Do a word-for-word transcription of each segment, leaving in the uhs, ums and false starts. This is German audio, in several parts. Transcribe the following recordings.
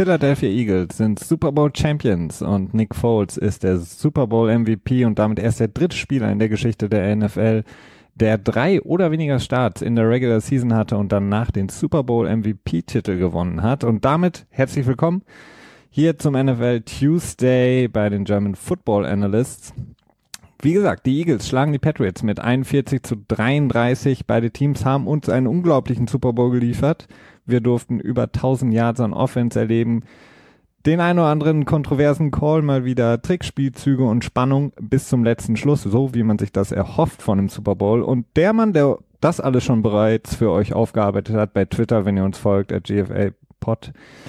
Philadelphia Eagles sind Super Bowl Champions und Nick Foles ist der Super Bowl M V P und damit erst der dritte Spieler in der Geschichte der N F L, der drei oder weniger Starts in der Regular Season hatte und danach den Super Bowl M V P-Titel gewonnen hat. Und damit herzlich willkommen hier zum N F L Tuesday bei den German Football Analysts. Wie gesagt, die Eagles schlagen die Patriots mit einundvierzig zu dreiunddreißig. Beide Teams haben uns einen unglaublichen Super Bowl geliefert. Wir durften über tausend Yards an Offense erleben. Den ein oder anderen kontroversen Call, mal wieder Trickspielzüge und Spannung bis zum letzten Schluss, so wie man sich das erhofft von dem Super Bowl. Und der Mann, der das alles schon bereits für euch aufgearbeitet hat bei Twitter, wenn ihr uns folgt, at G F A Pod,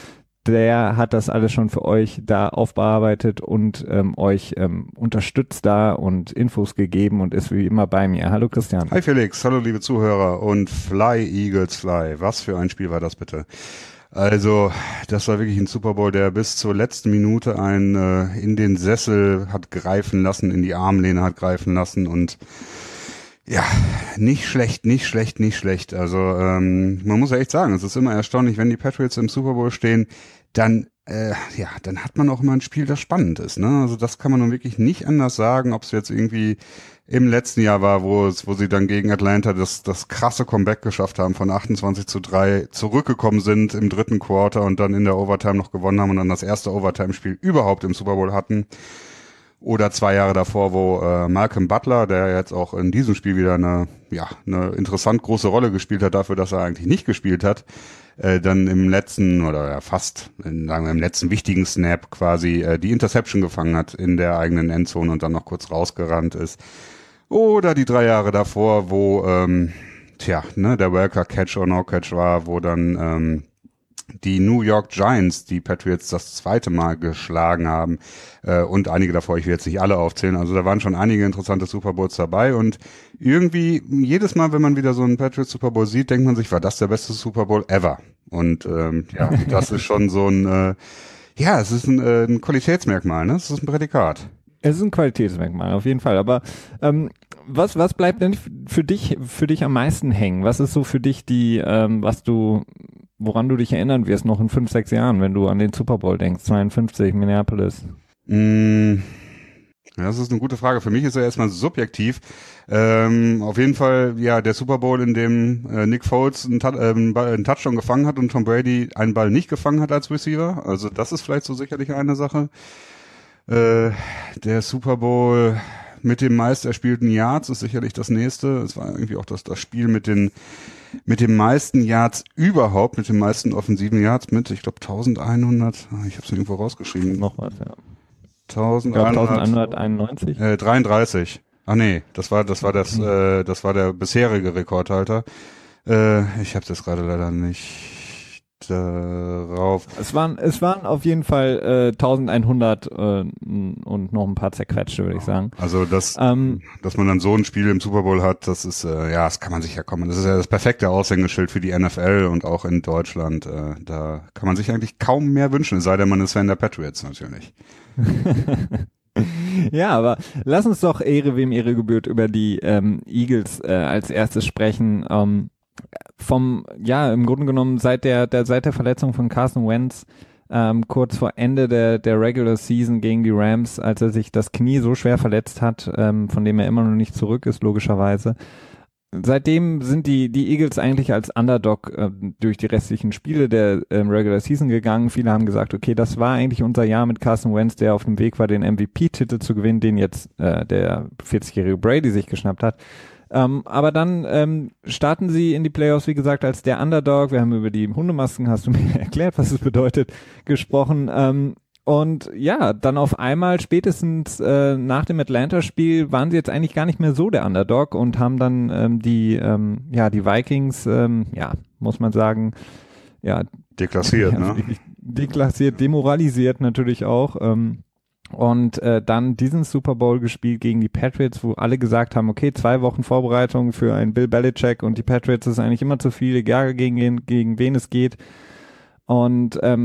der hat das alles schon für euch da aufbearbeitet und ähm, euch ähm, unterstützt da und Infos gegeben und ist wie immer bei mir. Hallo Christian. Hi Felix, hallo liebe Zuhörer und Fly Eagles Fly. Was für ein Spiel war das bitte? Also, das war wirklich ein Super Bowl, der bis zur letzten Minute einen äh, in den Sessel hat greifen lassen, in die Armlehne hat greifen lassen und ja, nicht schlecht, nicht schlecht, nicht schlecht. Also ähm, man muss ja echt sagen, es ist immer erstaunlich, wenn die Patriots im Super Bowl stehen, dann äh, ja, dann hat man auch immer ein Spiel, das spannend ist. Ne? Also das kann man nun wirklich nicht anders sagen, ob es jetzt irgendwie im letzten Jahr war, wo es, wo sie dann gegen Atlanta das das krasse Comeback geschafft haben, von achtundzwanzig zu drei zurückgekommen sind im dritten Quarter und dann in der Overtime noch gewonnen haben und dann das erste Overtime-Spiel überhaupt im Super Bowl hatten. Oder zwei Jahre davor, wo äh, Malcolm Butler, der jetzt auch in diesem Spiel wieder eine ja eine interessant große Rolle gespielt hat, dafür, dass er eigentlich nicht gespielt hat, äh, dann im letzten oder ja, fast in, sagen wir, im letzten wichtigen Snap quasi äh, die Interception gefangen hat in der eigenen Endzone und dann noch kurz rausgerannt ist. Oder die drei Jahre davor, wo ähm, tja ne der Welker Catch or No Catch war, wo dann ähm, die New York Giants die Patriots das zweite Mal geschlagen haben äh, und einige davor, ich will jetzt nicht alle aufzählen, also da waren schon einige interessante Super Bowls dabei und irgendwie jedes Mal, wenn man wieder so einen Patriots Super Bowl sieht, denkt man sich, war das der beste Super Bowl ever? Und ähm, ja, das ist schon so ein, äh, ja, es ist ein, äh, ein Qualitätsmerkmal, ne? Es ist ein Prädikat. Es ist ein Qualitätsmerkmal, auf jeden Fall. Aber ähm, was was bleibt denn für dich für dich am meisten hängen? Was ist so für dich die, ähm, was du, woran du dich erinnern wirst noch in fünf, sechs Jahren, wenn du an den Super Bowl denkst, zweiundfünfzig, Minneapolis? Mm, ja, das ist eine gute Frage. Für mich ist er erstmal subjektiv. Ähm, auf jeden Fall, ja, der Super Bowl, in dem äh, Nick Foles einen, äh, einen, Ball, einen Touchdown gefangen hat und Tom Brady einen Ball nicht gefangen hat als Receiver. Also das ist vielleicht so sicherlich eine Sache. Äh, der Super Bowl mit dem meist erspielten Yards ist sicherlich das nächste. Es war irgendwie auch das, das Spiel mit den mit den meisten Yards überhaupt, mit den meisten offensiven Yards mit, ich glaube elfhundert, ich habe es irgendwo rausgeschrieben. Noch was, ja. elfhunderteinundneunzig? Äh, dreiunddreißig. Ach nee, das war das war das äh, das war der bisherige Rekordhalter. Äh, ich habe das gerade leider nicht darauf. Es waren es waren auf jeden Fall äh, elfhundert äh, und noch ein paar zerquetschte, würde ich sagen. Also das, ähm, dass man dann so ein Spiel im Super Bowl hat, das ist äh, ja, das kann man sich ja kommen. Das ist ja das perfekte Aushängeschild für die N F L und auch in Deutschland. Äh, da kann man sich eigentlich kaum mehr wünschen, es sei denn, man ist Fan der Patriots natürlich. Ja, aber lass uns doch Ehre wem Ehre gebührt über die ähm, Eagles äh, als erstes sprechen. Ähm, vom, ja, im Grunde genommen seit der, der seit der Verletzung von Carson Wentz ähm, kurz vor Ende der der Regular Season gegen die Rams, als er sich das Knie so schwer verletzt hat, ähm, von dem er immer noch nicht zurück ist, logischerweise. Seitdem sind die die Eagles eigentlich als Underdog äh, durch die restlichen Spiele der ähm, Regular Season gegangen. Viele haben gesagt, okay, das war eigentlich unser Jahr mit Carson Wentz, der auf dem Weg war, den M V P-Titel zu gewinnen, den jetzt äh, der vierzigjährige Brady sich geschnappt hat. Ähm, aber dann ähm, starten sie in die Playoffs, wie gesagt, als der Underdog. Wir haben über die Hundemasken, hast du mir erklärt, was es bedeutet, gesprochen. Ähm, und ja, dann auf einmal spätestens äh, nach dem Atlanta-Spiel waren sie jetzt eigentlich gar nicht mehr so der Underdog und haben dann ähm, die ähm, ja die Vikings, ähm, ja, muss man sagen, ja deklassiert, ja, ne? Deklassiert, demoralisiert natürlich auch. Ähm, Und äh, dann diesen Super Bowl gespielt gegen die Patriots, wo alle gesagt haben, okay, zwei Wochen Vorbereitung für einen Bill Belichick und die Patriots ist eigentlich immer zu viel, egal gegen, gegen wen es geht. Und ähm,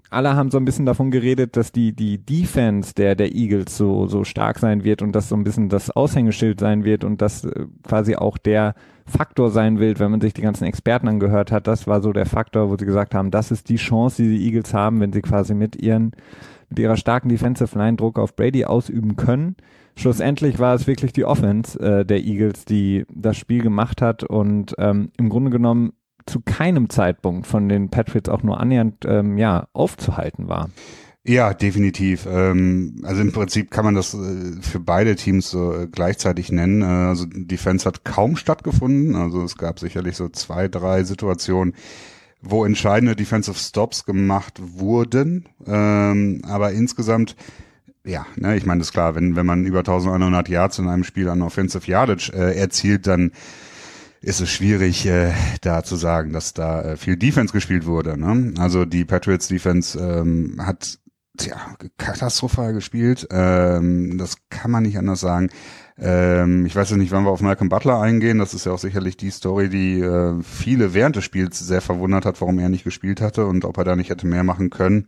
alle haben so ein bisschen davon geredet, dass die die Defense der der Eagles so so stark sein wird und das so ein bisschen das Aushängeschild sein wird und das äh, quasi auch der Faktor sein wird, wenn man sich die ganzen Experten angehört hat. Das war so der Faktor, wo sie gesagt haben, das ist die Chance, die die Eagles haben, wenn sie quasi mit ihren mit ihrer starken Defensive Line Druck auf Brady ausüben können. Schlussendlich war es wirklich die Offense äh, der Eagles, die das Spiel gemacht hat und ähm, im Grunde genommen zu keinem Zeitpunkt von den Patriots auch nur annähernd ähm, ja, aufzuhalten war. Ja, definitiv. Ähm, also im Prinzip kann man das äh, für beide Teams so äh, gleichzeitig nennen. Äh, also Defense hat kaum stattgefunden. Also es gab sicherlich so zwei, drei Situationen, wo entscheidende Defensive Stops gemacht wurden. Ähm, aber insgesamt, ja, ne, ich meine, das ist klar, wenn wenn man über eintausendeinhundert Yards in einem Spiel an Offensive Yardage äh, erzielt, dann ist es schwierig, äh, da zu sagen, dass da äh, viel Defense gespielt wurde. Ne? Also die Patriots Defense ähm, hat tja, katastrophal gespielt. Ähm, das kann man nicht anders sagen. Ähm, ich weiß ja nicht, wann wir auf Malcolm Butler eingehen. Das ist ja auch sicherlich die Story, die äh, viele während des Spiels sehr verwundert hat, warum er nicht gespielt hatte und ob er da nicht hätte mehr machen können.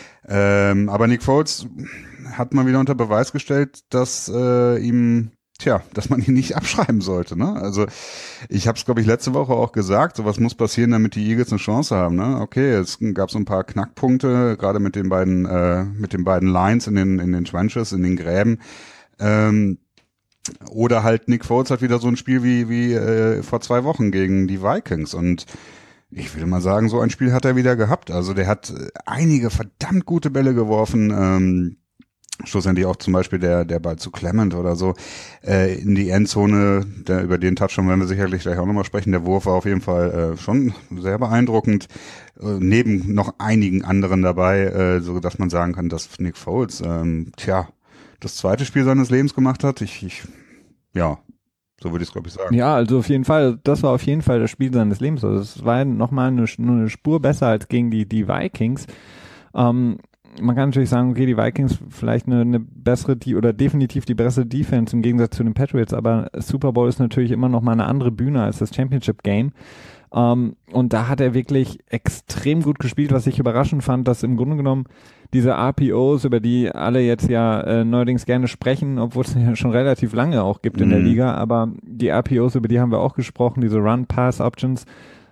Ähm, aber Nick Foles hat mal wieder unter Beweis gestellt, dass äh, ihm Tja, dass man ihn nicht abschreiben sollte, ne? Also ich habe es, glaube ich, letzte Woche auch gesagt, so was muss passieren, damit die Eagles eine Chance haben, ne? Okay, es gab so ein paar Knackpunkte, gerade mit den beiden äh, mit den beiden Lines in den in den Trenches, in den Gräben. Ähm, oder halt Nick Foles hat wieder so ein Spiel wie wie äh, vor zwei Wochen gegen die Vikings und ich würde mal sagen, so ein Spiel hat er wieder gehabt. Also der hat einige verdammt gute Bälle geworfen. Ähm, schlussendlich auch zum Beispiel der der Ball zu Clement oder so äh, in die Endzone, der, über den Touchdown werden wir sicherlich gleich auch nochmal sprechen. Der Wurf war auf jeden Fall äh, schon sehr beeindruckend, äh, neben noch einigen anderen dabei, äh, so dass man sagen kann, dass Nick Foles ähm, tja, das zweite Spiel seines Lebens gemacht hat. Ich, ich ja, so würde ich es, glaube ich, sagen. Ja, also auf jeden Fall, das war auf jeden Fall das Spiel seines Lebens. Also es war nochmal eine, nur eine Spur besser als gegen die, die Vikings. Ähm, Man kann natürlich sagen, okay, die Vikings vielleicht eine, eine bessere, die oder definitiv die bessere Defense im Gegensatz zu den Patriots, aber Super Bowl ist natürlich immer noch mal eine andere Bühne als das Championship Game. Um, und da hat er wirklich extrem gut gespielt, was ich überraschend fand, dass im Grunde genommen diese R P Os, über die alle jetzt ja äh, neuerdings gerne sprechen, obwohl es ja schon relativ lange auch gibt in mhm. der Liga, aber die R P Os, über die haben wir auch gesprochen, diese Run-Pass-Options,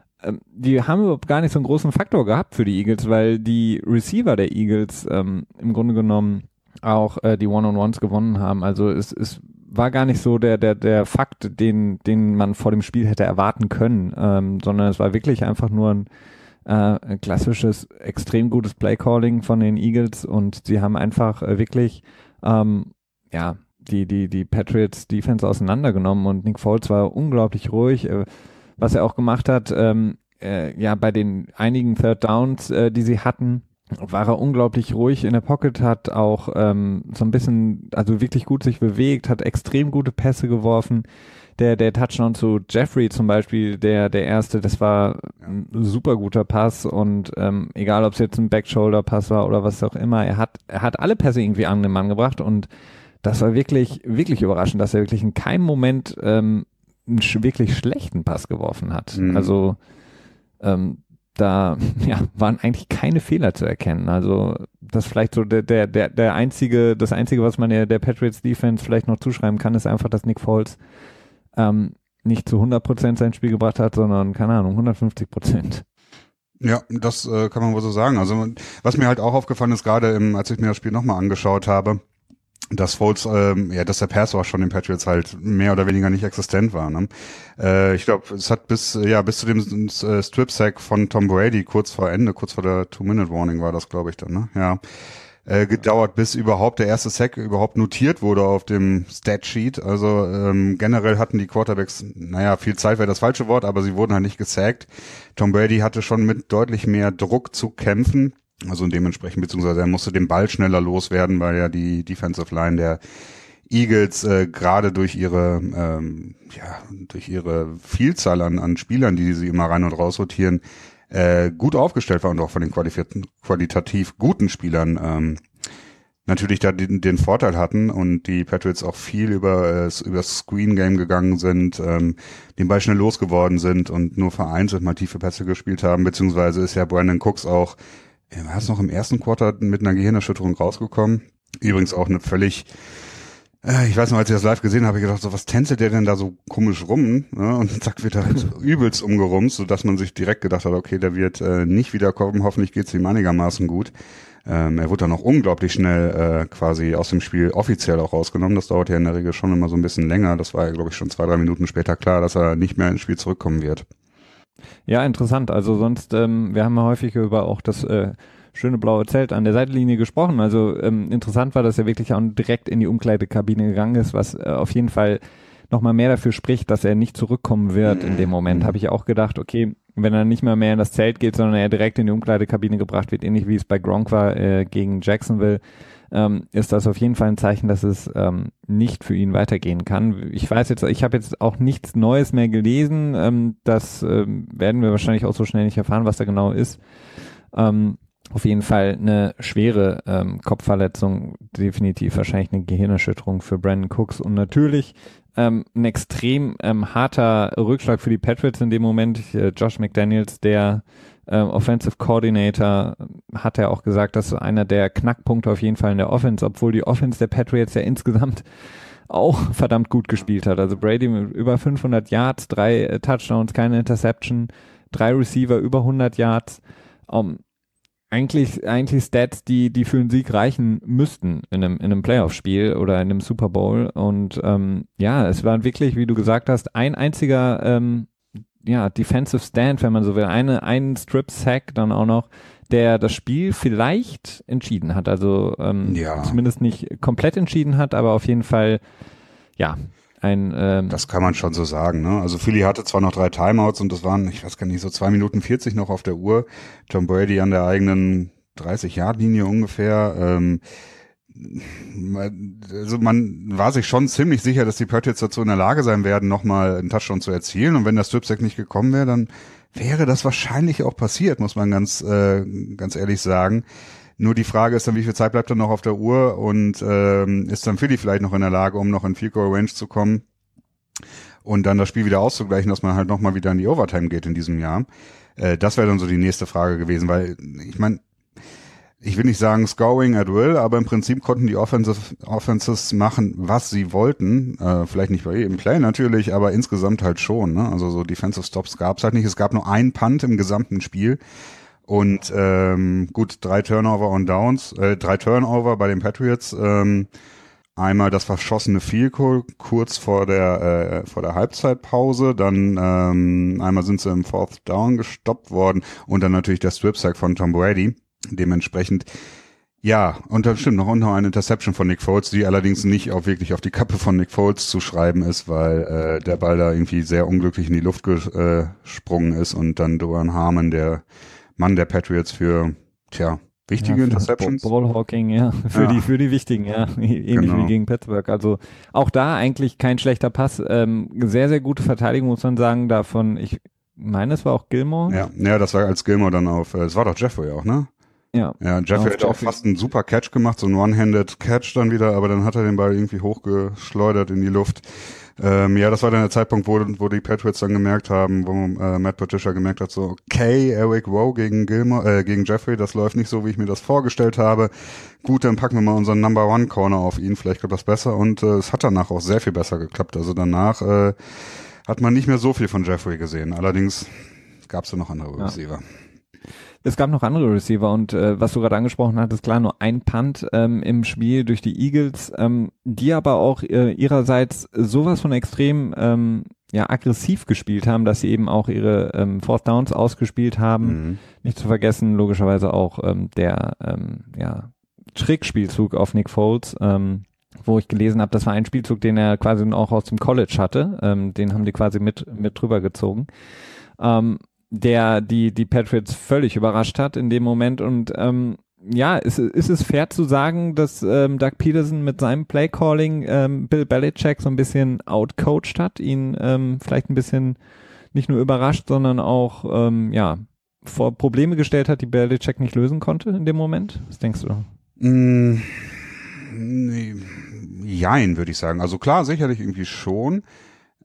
die haben überhaupt gar nicht so einen großen Faktor gehabt für die Eagles, weil die Receiver der Eagles ähm, im Grunde genommen auch äh, die One-on-Ones gewonnen haben. Also es, es war gar nicht so der der der Fakt, den den man vor dem Spiel hätte erwarten können, ähm, sondern es war wirklich einfach nur ein, äh, ein klassisches, extrem gutes Play-Calling von den Eagles und sie haben einfach äh, wirklich ähm, ja die die die Patriots Defense auseinandergenommen und Nick Foles war unglaublich ruhig. Äh, was er auch gemacht hat, ähm, äh, ja, bei den einigen Third Downs, äh, die sie hatten, war er unglaublich ruhig in der Pocket, hat auch ähm, so ein bisschen, also wirklich gut sich bewegt, hat extrem gute Pässe geworfen. Der, der Touchdown zu Jeffrey zum Beispiel, der, der erste, das war ein super guter Pass und ähm, egal, ob es jetzt ein Back-Shoulder-Pass war oder was auch immer, er hat, er hat alle Pässe irgendwie an den Mann gebracht und das war wirklich, wirklich überraschend, dass er wirklich in keinem Moment ähm, einen sch- wirklich schlechten Pass geworfen hat. Mhm. Also ähm, da ja, waren eigentlich keine Fehler zu erkennen. Also das vielleicht so der der der der einzige, das einzige, was man der, der Patriots Defense vielleicht noch zuschreiben kann, ist einfach, dass Nick Foles ähm, nicht zu hundert Prozent sein Spiel gebracht hat, sondern keine Ahnung hundertfünfzig Prozent. Ja, das äh, kann man wohl so sagen. Also was mir halt auch aufgefallen ist, gerade im, als ich mir das Spiel nochmal angeschaut habe, dass Foles, ähm, ja, dass der Pass Rush von den Patriots halt mehr oder weniger nicht existent war. Ne? Äh, ich glaube, es hat bis ja bis zu dem äh, Strip-Sack von Tom Brady kurz vor Ende, kurz vor der Two-Minute-Warning war das, glaube ich, dann, ne? Ja. Äh, gedauert, bis überhaupt der erste Sack überhaupt notiert wurde auf dem Stat-Sheet. Also ähm, generell hatten die Quarterbacks, naja, viel Zeit wäre das falsche Wort, aber sie wurden halt nicht gesackt. Tom Brady hatte schon mit deutlich mehr Druck zu kämpfen. Also dementsprechend, beziehungsweise er musste den Ball schneller loswerden, weil ja die Defensive Line der Eagles äh, gerade durch ihre ähm, ja durch ihre Vielzahl an, an Spielern, die sie immer rein und raus rotieren, äh, gut aufgestellt war und auch von den qualif- qualitativ guten Spielern ähm, natürlich da den, den Vorteil hatten und die Patriots auch viel über äh, über das Screen Game gegangen sind, ähm, den Ball schnell losgeworden sind und nur vereinzelt mal tiefe Pässe gespielt haben, beziehungsweise ist ja Brandon Cooks auch Er ist noch im ersten Quarter mit einer Gehirnerschütterung rausgekommen. Übrigens auch eine völlig, äh, ich weiß noch, als ich das live gesehen habe, habe ich gedacht, so was tänzelt der denn da so komisch rum? Ne? Und zack, wird er halt übelst umgerumst, sodass man sich direkt gedacht hat, okay, der wird äh, nicht wiederkommen, hoffentlich geht's ihm einigermaßen gut. Ähm, er wurde dann auch unglaublich schnell äh, quasi aus dem Spiel offiziell auch rausgenommen. Das dauert ja in der Regel schon immer so ein bisschen länger. Das war ja, glaube ich, schon zwei, drei Minuten später klar, dass er nicht mehr ins Spiel zurückkommen wird. Ja, interessant. Also sonst, ähm, wir haben ja häufig über auch das äh, schöne blaue Zelt an der Seitenlinie gesprochen. Also ähm, interessant war, dass er wirklich auch direkt in die Umkleidekabine gegangen ist, was äh, auf jeden Fall nochmal mehr dafür spricht, dass er nicht zurückkommen wird in dem Moment. Habe ich auch gedacht, okay, wenn er nicht mal mehr in das Zelt geht, sondern er direkt in die Umkleidekabine gebracht wird, ähnlich wie es bei Gronk war äh, gegen Jacksonville, ähm, ist das auf jeden Fall ein Zeichen, dass es ähm, nicht für ihn weitergehen kann. Ich weiß jetzt, ich habe jetzt auch nichts Neues mehr gelesen. Ähm, das ähm, werden wir wahrscheinlich auch so schnell nicht erfahren, was da genau ist. Ähm, auf jeden Fall eine schwere ähm, Kopfverletzung, definitiv wahrscheinlich eine Gehirnerschütterung für Brandon Cooks und natürlich ähm, ein extrem ähm, harter Rückschlag für die Patriots in dem Moment. Äh, Josh McDaniels, der äh, Offensive Coordinator, hat ja auch gesagt, dass so einer der Knackpunkte auf jeden Fall in der Offense, obwohl die Offense der Patriots ja insgesamt auch verdammt gut gespielt hat. Also Brady mit über fünfhundert Yards, drei äh, Touchdowns, keine Interception, drei Receiver über hundert Yards. Um, Eigentlich, eigentlich Stats, die, die für einen Sieg reichen müssten in einem, in einem Playoff-Spiel oder in einem Super Bowl. Und ähm, ja, es war wirklich, wie du gesagt hast, ein einziger ähm, ja, Defensive Stand, wenn man so will, eine, einen Strip-Sack dann auch noch, der das Spiel vielleicht entschieden hat. Also ähm, Ja. zumindest nicht komplett entschieden hat, aber auf jeden Fall, ja, ein ähm, Das kann man schon so sagen, ne? Also Philly hatte zwar noch drei Timeouts und das waren, ich weiß gar nicht, so zwei Minuten vierzig noch auf der Uhr. Tom Brady an der eigenen dreißig-Yard-Linie ungefähr. Ähm, also man war sich schon ziemlich sicher, dass die Patriots dazu in der Lage sein werden, nochmal einen Touchdown zu erzielen. Und wenn der Strip-Sack nicht gekommen wäre, dann wäre das wahrscheinlich auch passiert, muss man ganz, äh, ganz ehrlich sagen. Nur die Frage ist dann, wie viel Zeit bleibt dann noch auf der Uhr und ähm, ist dann Philly vielleicht noch in der Lage, um noch in Field Goal Range zu kommen und dann das Spiel wieder auszugleichen, dass man halt nochmal wieder in die Overtime geht in diesem Jahr. Äh, das wäre dann so die nächste Frage gewesen, weil ich meine, ich will nicht sagen scoring at will, aber im Prinzip konnten die Offensive, Offenses machen, was sie wollten. Äh, vielleicht nicht bei jedem Play natürlich, aber insgesamt halt schon. Ne? Also so Defensive Stops gab es halt nicht. Es gab nur einen Punt im gesamten Spiel. Und ähm, gut, drei Turnover und Downs, äh, drei Turnover bei den Patriots. Ähm, einmal das verschossene Field Goal kurz vor der äh, vor der Halbzeitpause, dann ähm, einmal sind sie im Fourth Down gestoppt worden und dann natürlich der Strip Sack von Tom Brady. Dementsprechend, ja, und dann stimmt noch, und noch eine Interception von Nick Foles, die allerdings nicht auch wirklich auf die Kappe von Nick Foles zu schreiben ist, weil äh, der Ball da irgendwie sehr unglücklich in die Luft gesprungen ist und dann Duran Harmon, der Mann der Patriots, für, tja, wichtige ja, Interceptions. Ballhawking, ja, für ja. die, für die wichtigen, ja, ähnlich genau. wie gegen Pittsburgh. Also auch da eigentlich kein schlechter Pass, ähm, sehr, sehr gute Verteidigung, muss man sagen, davon, ich meine, es war auch Gilmore. Ja, ja, das war als Gilmore dann auf, es war doch Jeffrey auch, ne? Ja. Ja, Jeffrey hat auch fast einen super Catch gemacht, so ein One-Handed Catch dann wieder, aber dann hat er den Ball irgendwie hochgeschleudert in die Luft. Ähm, ja, das war dann der Zeitpunkt, wo, wo die Patriots dann gemerkt haben, wo äh, Matt Patricia gemerkt hat, so, okay, Eric Rowe gegen Gilmore, äh, gegen Jeffrey, das läuft nicht so, wie ich mir das vorgestellt habe. Gut, dann packen wir mal unseren Number One Corner auf ihn, vielleicht klappt das besser und äh, es hat danach auch sehr viel besser geklappt. Also danach äh, hat man nicht mehr so viel von Jeffrey gesehen. Allerdings gab es ja noch andere Receiver. Ja. Es gab noch andere Receiver und äh, was du gerade angesprochen hattest, klar, nur ein Punt ähm, im Spiel durch die Eagles, ähm, die aber auch äh, ihrerseits sowas von extrem ähm, ja aggressiv gespielt haben, dass sie eben auch ihre ähm, Fourth Downs ausgespielt haben. Mhm. Nicht zu vergessen, logischerweise auch ähm, der ähm, ja, Trickspielzug auf Nick Foles, ähm, wo ich gelesen habe, das war ein Spielzug, den er quasi auch aus dem College hatte. Ähm, den haben die quasi mit mit drüber gezogen. Ähm, der die die Patriots völlig überrascht hat in dem Moment und ähm, ja, ist, ist es fair zu sagen, dass ähm, Doug Peterson mit seinem Playcalling ähm, Bill Belichick so ein bisschen outcoached hat, ihn ähm, vielleicht ein bisschen nicht nur überrascht, sondern auch ähm, ja vor Probleme gestellt hat, die Belichick nicht lösen konnte in dem Moment? Was denkst du? Mm, nee, jein, würde ich sagen. Also klar, sicherlich irgendwie schon.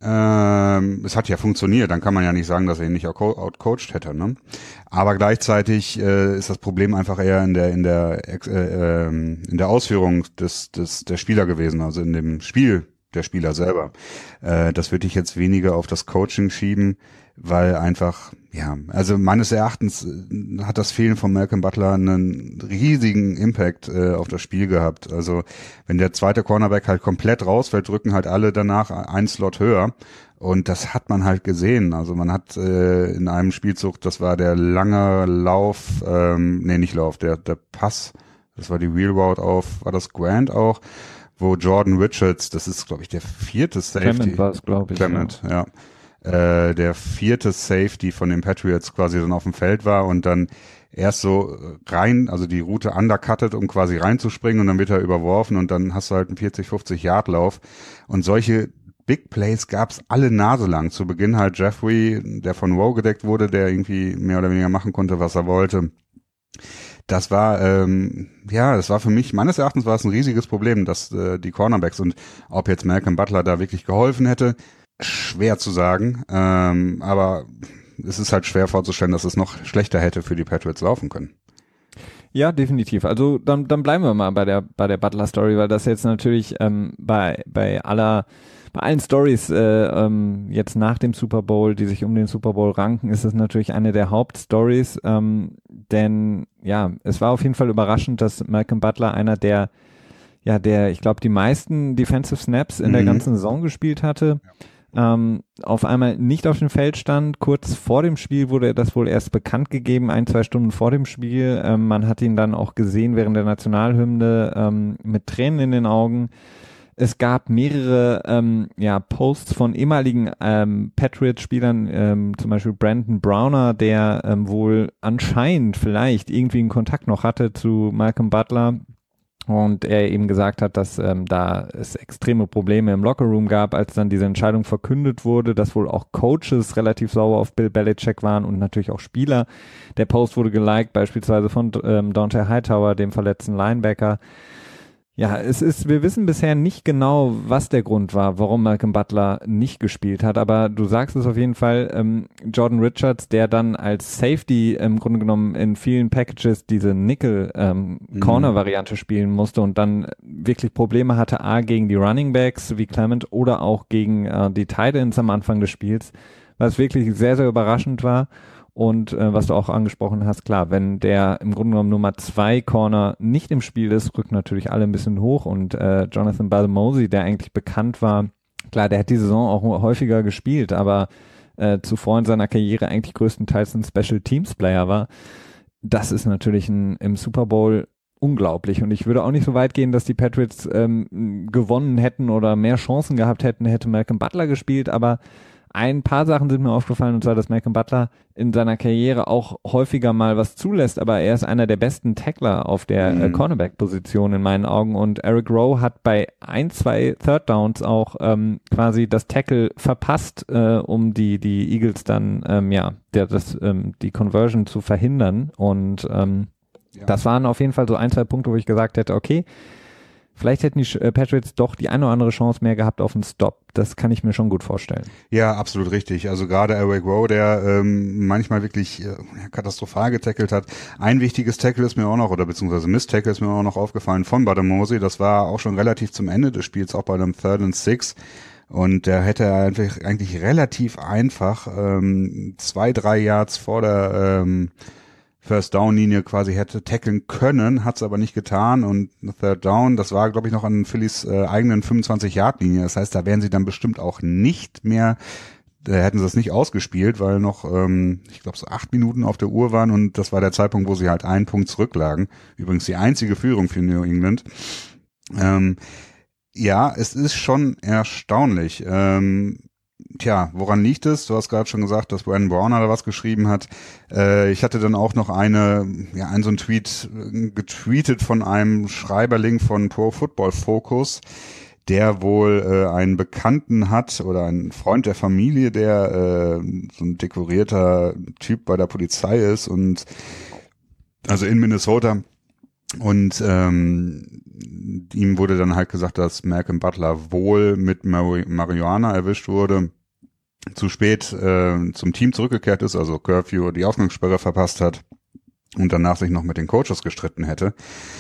Ähm, es hat ja funktioniert, dann kann man ja nicht sagen, dass er ihn nicht outcoached hätte, ne? Aber gleichzeitig äh, ist das Problem einfach eher in der in der äh, in der Ausführung des des der Spieler gewesen, also in dem Spiel der Spieler selber. Äh, das würde ich jetzt weniger auf das Coaching schieben, weil einfach, ja, also meines Erachtens hat das Fehlen von Malcolm Butler einen riesigen Impact äh, auf das Spiel gehabt. Also wenn der zweite Cornerback halt komplett rausfällt, drücken halt alle danach einen Slot höher. Und das hat man halt gesehen. Also man hat äh, in einem Spielzug, das war der lange Lauf, ähm, nee, nicht Lauf, der der Pass, das war die Wheel Route auf, war das Grant auch, wo Jordan Richards, das ist, glaube ich, der vierte Safety. Clement war es, glaube ich. Clement, ja. ja. Äh, der vierte Safety von den Patriots quasi dann auf dem Feld war und dann erst so rein, also die Route undercuttet, um quasi reinzuspringen und dann wird er überworfen und dann hast du halt einen vierzig, fünfzig Yard Lauf. Und solche Big Plays gab's alle Nase lang. Zu Beginn halt Jeffrey, der von Rowe gedeckt wurde, der irgendwie mehr oder weniger machen konnte, was er wollte. Das war, ähm, ja, das war für mich, meines Erachtens war es ein riesiges Problem, dass äh, die Cornerbacks und ob jetzt Malcolm Butler da wirklich geholfen hätte, schwer zu sagen, ähm, aber es ist halt schwer vorzustellen, dass es noch schlechter hätte für die Patriots laufen können. Ja, definitiv. Also dann, dann bleiben wir mal bei der bei der Butler-Story, weil das jetzt natürlich ähm, bei bei aller bei allen Stories äh, ähm, jetzt nach dem Super Bowl, die sich um den Super Bowl ranken, ist es natürlich eine der Hauptstories, ähm, denn ja, es war auf jeden Fall überraschend, dass Malcolm Butler einer der ja der, ich glaube, die meisten Defensive Snaps in mhm. der ganzen Saison gespielt hatte. Ja. Ähm, auf einmal nicht auf dem Feld stand. Kurz vor dem Spiel wurde das wohl erst bekannt gegeben, ein, zwei Stunden vor dem Spiel. Ähm, man hat ihn dann auch gesehen während der Nationalhymne ähm, mit Tränen in den Augen. Es gab mehrere ähm, ja, Posts von ehemaligen ähm, Patriots-Spielern, ähm, zum Beispiel Brandon Browner, der ähm, wohl anscheinend vielleicht irgendwie einen Kontakt noch hatte zu Malcolm Butler. Und er eben gesagt hat, dass ähm, da es extreme Probleme im Lockerroom gab, als dann diese Entscheidung verkündet wurde, dass wohl auch Coaches relativ sauer auf Bill Belichick waren und natürlich auch Spieler. Der Post wurde geliked, beispielsweise von ähm, Dante Hightower, dem verletzten Linebacker. Ja, es ist, wir wissen bisher nicht genau, was der Grund war, warum Malcolm Butler nicht gespielt hat, aber du sagst es auf jeden Fall, ähm, Jordan Richards, der dann als Safety im Grunde genommen in vielen Packages diese Nickel-Corner-Variante ähm, mhm. spielen musste und dann wirklich Probleme hatte, A, gegen die Running Backs wie Clement oder auch gegen äh, die Tight Ends am Anfang des Spiels, was wirklich sehr, sehr überraschend war. Und äh, was du auch angesprochen hast, klar, wenn der im Grunde genommen Nummer zwei Corner nicht im Spiel ist, rücken natürlich alle ein bisschen hoch und äh, Jonathan Balmosey, der eigentlich bekannt war, klar, der hat die Saison auch häufiger gespielt, aber äh, zuvor in seiner Karriere eigentlich größtenteils ein Special Teams Player war. Das ist natürlich ein, im Super Bowl unglaublich und ich würde auch nicht so weit gehen, dass die Patriots ähm, gewonnen hätten oder mehr Chancen gehabt hätten, hätte Malcolm Butler gespielt, aber ein paar Sachen sind mir aufgefallen, und zwar, dass Malcolm Butler in seiner Karriere auch häufiger mal was zulässt, aber er ist einer der besten Tackler auf der mhm. äh, Cornerback-Position in meinen Augen und Eric Rowe hat bei ein, zwei Third Downs auch ähm, quasi das Tackle verpasst, äh, um die die Eagles dann, ähm, ja, der, das, ähm, die Conversion zu verhindern und ähm, ja. das waren auf jeden Fall so ein, zwei Punkte, wo ich gesagt hätte, okay, vielleicht hätten die Patriots doch die eine oder andere Chance mehr gehabt auf einen Stop. Das kann ich mir schon gut vorstellen. Ja, absolut richtig. Also gerade Eric Rowe, der ähm, manchmal wirklich äh, katastrophal getackelt hat. Ein wichtiges Tackle ist mir auch noch, oder beziehungsweise Miss-Tackle ist mir auch noch aufgefallen von Balmosey. Das war auch schon relativ zum Ende des Spiels, auch bei einem Third and Six. Und der hätte einfach eigentlich relativ einfach ähm, zwei, drei Yards vor der ähm, First-Down-Linie quasi hätte tackeln können, hat es aber nicht getan und Third Down, das war, glaube ich, noch an Phillies äh, eigenen fünfundzwanzig-Yard-Linie. Das heißt, da wären sie dann bestimmt auch nicht mehr, da hätten sie das nicht ausgespielt, weil noch, ähm, ich glaube, so acht Minuten auf der Uhr waren und das war der Zeitpunkt, wo sie halt einen Punkt zurücklagen. Übrigens die einzige Führung für New England. Ähm, ja, es ist schon erstaunlich. Ähm, Tja, woran liegt es? Du hast gerade schon gesagt, dass Brandon Browner da was geschrieben hat. Äh, ich hatte dann auch noch eine, ja, einen so einen Tweet äh, getweetet von einem Schreiberling von Pro Football Focus, der wohl äh, einen Bekannten hat oder einen Freund der Familie, der äh, so ein dekorierter Typ bei der Polizei ist und also in Minnesota. Und ähm, ihm wurde dann halt gesagt, dass Malcolm Butler wohl mit Mar- Marihuana erwischt wurde, zu spät äh, zum Team zurückgekehrt ist, also Curfew die Ausgangssperre verpasst hat und danach sich noch mit den Coaches gestritten hätte.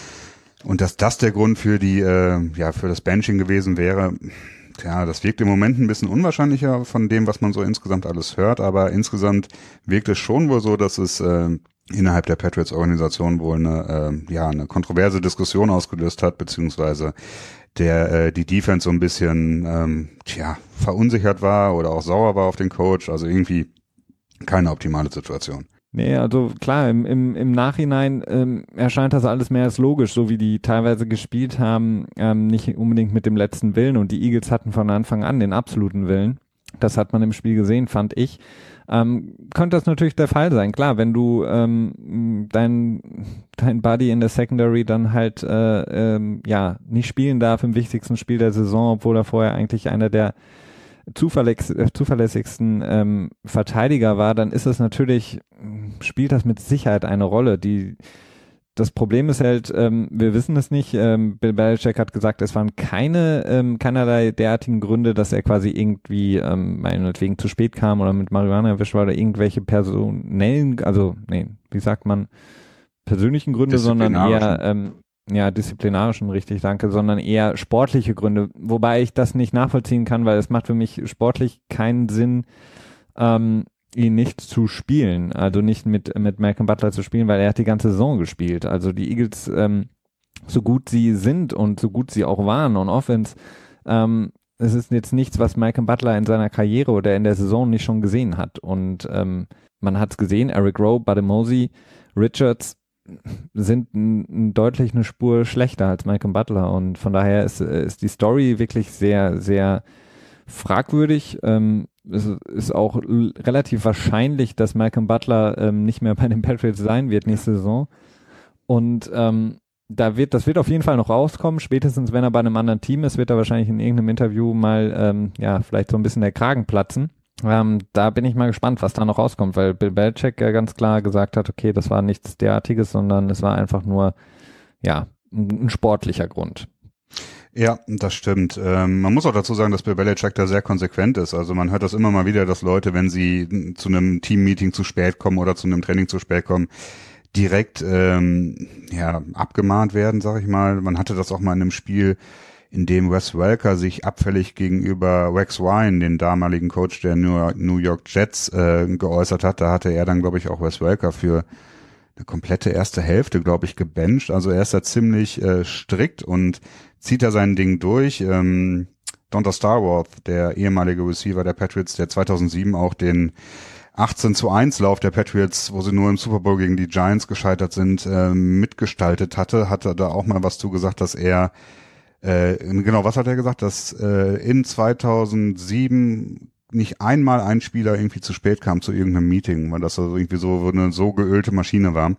Und dass das der Grund für die, äh, ja, für das Benching gewesen wäre, ja, das wirkt im Moment ein bisschen unwahrscheinlicher von dem, was man so insgesamt alles hört, aber insgesamt wirkt es schon wohl so, dass es äh, innerhalb der Patriots-Organisation wohl eine, äh, ja, eine kontroverse Diskussion ausgelöst hat, beziehungsweise der äh, die Defense so ein bisschen ähm, tja, verunsichert war oder auch sauer war auf den Coach, also irgendwie keine optimale Situation. Nee, also klar, im, im, im Nachhinein ähm, erscheint das alles mehr als logisch, so wie die teilweise gespielt haben, ähm, nicht unbedingt mit dem letzten Willen, und die Eagles hatten von Anfang an den absoluten Willen. Das hat man im Spiel gesehen, fand ich. Ähm, könnte das natürlich der Fall sein. Klar, wenn du ähm, dein, dein Buddy in der Secondary dann halt äh, ähm, ja nicht spielen darf im wichtigsten Spiel der Saison, obwohl er vorher eigentlich einer der zuverläss- äh, zuverlässigsten ähm, Verteidiger war, dann ist es natürlich, spielt das mit Sicherheit eine Rolle. Die Das Problem ist halt, ähm, wir wissen es nicht. Ähm, Bill Belichick hat gesagt, es waren keine, ähm, keinerlei derartigen Gründe, dass er quasi irgendwie, ähm, meinetwegen zu spät kam oder mit Marihuana erwischt war oder irgendwelche personellen, also, nee, wie sagt man, persönlichen Gründe, sondern eher, ähm, ja, disziplinarischen, richtig, danke, sondern eher sportliche Gründe. Wobei ich das nicht nachvollziehen kann, weil es macht für mich sportlich keinen Sinn, ähm, ihn nicht zu spielen, also nicht mit mit Malcolm Butler zu spielen, weil er hat die ganze Saison gespielt. Also die Eagles, ähm, so gut sie sind und so gut sie auch waren on Offense, ähm, es ist jetzt nichts, was Malcolm Butler in seiner Karriere oder in der Saison nicht schon gesehen hat. Und ähm, man hat es gesehen, Eric Rowe, Bademosi, Richards sind n, n deutlich eine Spur schlechter als Malcolm Butler, und von daher ist, ist die Story wirklich sehr, sehr fragwürdig. Ähm, es ist auch l- relativ wahrscheinlich, dass Malcolm Butler ähm, nicht mehr bei den Patriots sein wird nächste Saison. Und ähm, da wird, das wird auf jeden Fall noch rauskommen. Spätestens, wenn er bei einem anderen Team ist, wird er wahrscheinlich in irgendeinem Interview mal, ähm, ja, vielleicht so ein bisschen der Kragen platzen. Ähm, da bin ich mal gespannt, was da noch rauskommt, weil Bill Belichick ja ganz klar gesagt hat, okay, das war nichts derartiges, sondern es war einfach nur, ja, ein, ein sportlicher Grund. Ja, das stimmt. Ähm, man muss auch dazu sagen, dass Bill Belichick da sehr konsequent ist. Also man hört das immer mal wieder, dass Leute, wenn sie zu einem Teammeeting zu spät kommen oder zu einem Training zu spät kommen, direkt ähm, ja abgemahnt werden, sag ich mal. Man hatte das auch mal in einem Spiel, in dem Wes Welker sich abfällig gegenüber Rex Ryan, den damaligen Coach der New York Jets, äh, geäußert hat. Da hatte er dann, glaube ich, auch Wes Welker für eine komplette erste Hälfte, glaube ich, gebencht. Also er ist da ziemlich äh, strikt und zieht da sein Ding durch. Ähm, Donta Starworth, der ehemalige Receiver der Patriots, der zweitausendsieben auch den achtzehn zu eins Lauf der Patriots, wo sie nur im Super Bowl gegen die Giants gescheitert sind, äh, mitgestaltet hatte, hatte da auch mal was zu gesagt, dass er, äh, genau, was hat er gesagt, dass äh, in zweitausendsieben nicht einmal ein Spieler irgendwie zu spät kam zu irgendeinem Meeting, weil das also irgendwie so eine so geölte Maschine war.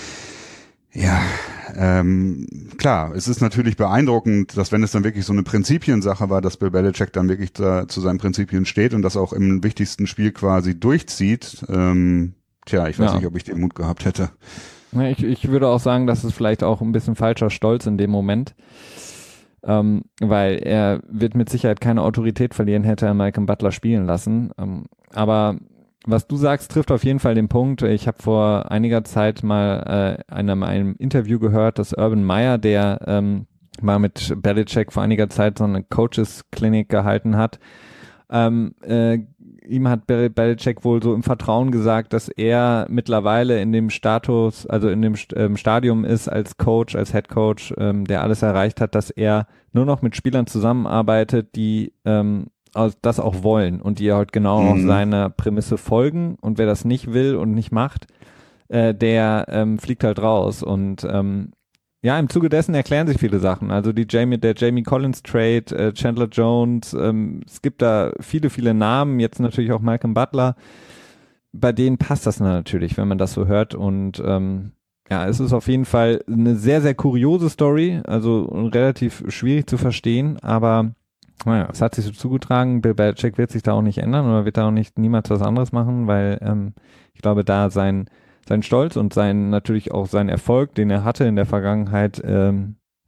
Ja, ähm, klar, es ist natürlich beeindruckend, dass wenn es dann wirklich so eine Prinzipiensache war, dass Bill Belichick dann wirklich da zu seinen Prinzipien steht und das auch im wichtigsten Spiel quasi durchzieht. Ähm, tja, ich weiß ja. nicht, ob ich den Mut gehabt hätte. Ich, ich würde auch sagen, dass es vielleicht auch ein bisschen falscher Stolz in dem Moment, ähm, weil er wird mit Sicherheit keine Autorität verlieren, hätte er Malcolm Butler spielen lassen. Ähm, aber was du sagst, trifft auf jeden Fall den Punkt. Ich habe vor einiger Zeit mal äh, einem, einem Interview gehört, dass Urban Meyer, der ähm, mal mit Belichick vor einiger Zeit so eine Coaches-Klinik gehalten hat, ähm, äh, ihm hat Bel- Belichick wohl so im Vertrauen gesagt, dass er mittlerweile in dem Status, also in dem ähm, Stadium ist als Coach, als Head Coach, ähm, der alles erreicht hat, dass er nur noch mit Spielern zusammenarbeitet, die ähm, das auch wollen und die halt genau Mhm. auch seiner Prämisse folgen, und wer das nicht will und nicht macht, äh, der ähm, fliegt halt raus. Und ähm, ja, im Zuge dessen erklären sich viele Sachen. Also die Jamie, der Jamie Collins Trade, äh, Chandler Jones, ähm, es gibt da viele, viele Namen, jetzt natürlich auch Malcolm Butler, bei denen passt das natürlich, wenn man das so hört. Und ähm, ja, es ist auf jeden Fall eine sehr, sehr kuriose Story, also relativ schwierig zu verstehen, aber naja, es hat sich so zugetragen. Bill Belichick wird sich da auch nicht ändern oder wird da auch nicht niemals was anderes machen, weil ähm, ich glaube, da sein sein Stolz und sein natürlich auch sein Erfolg, den er hatte in der Vergangenheit, ähm,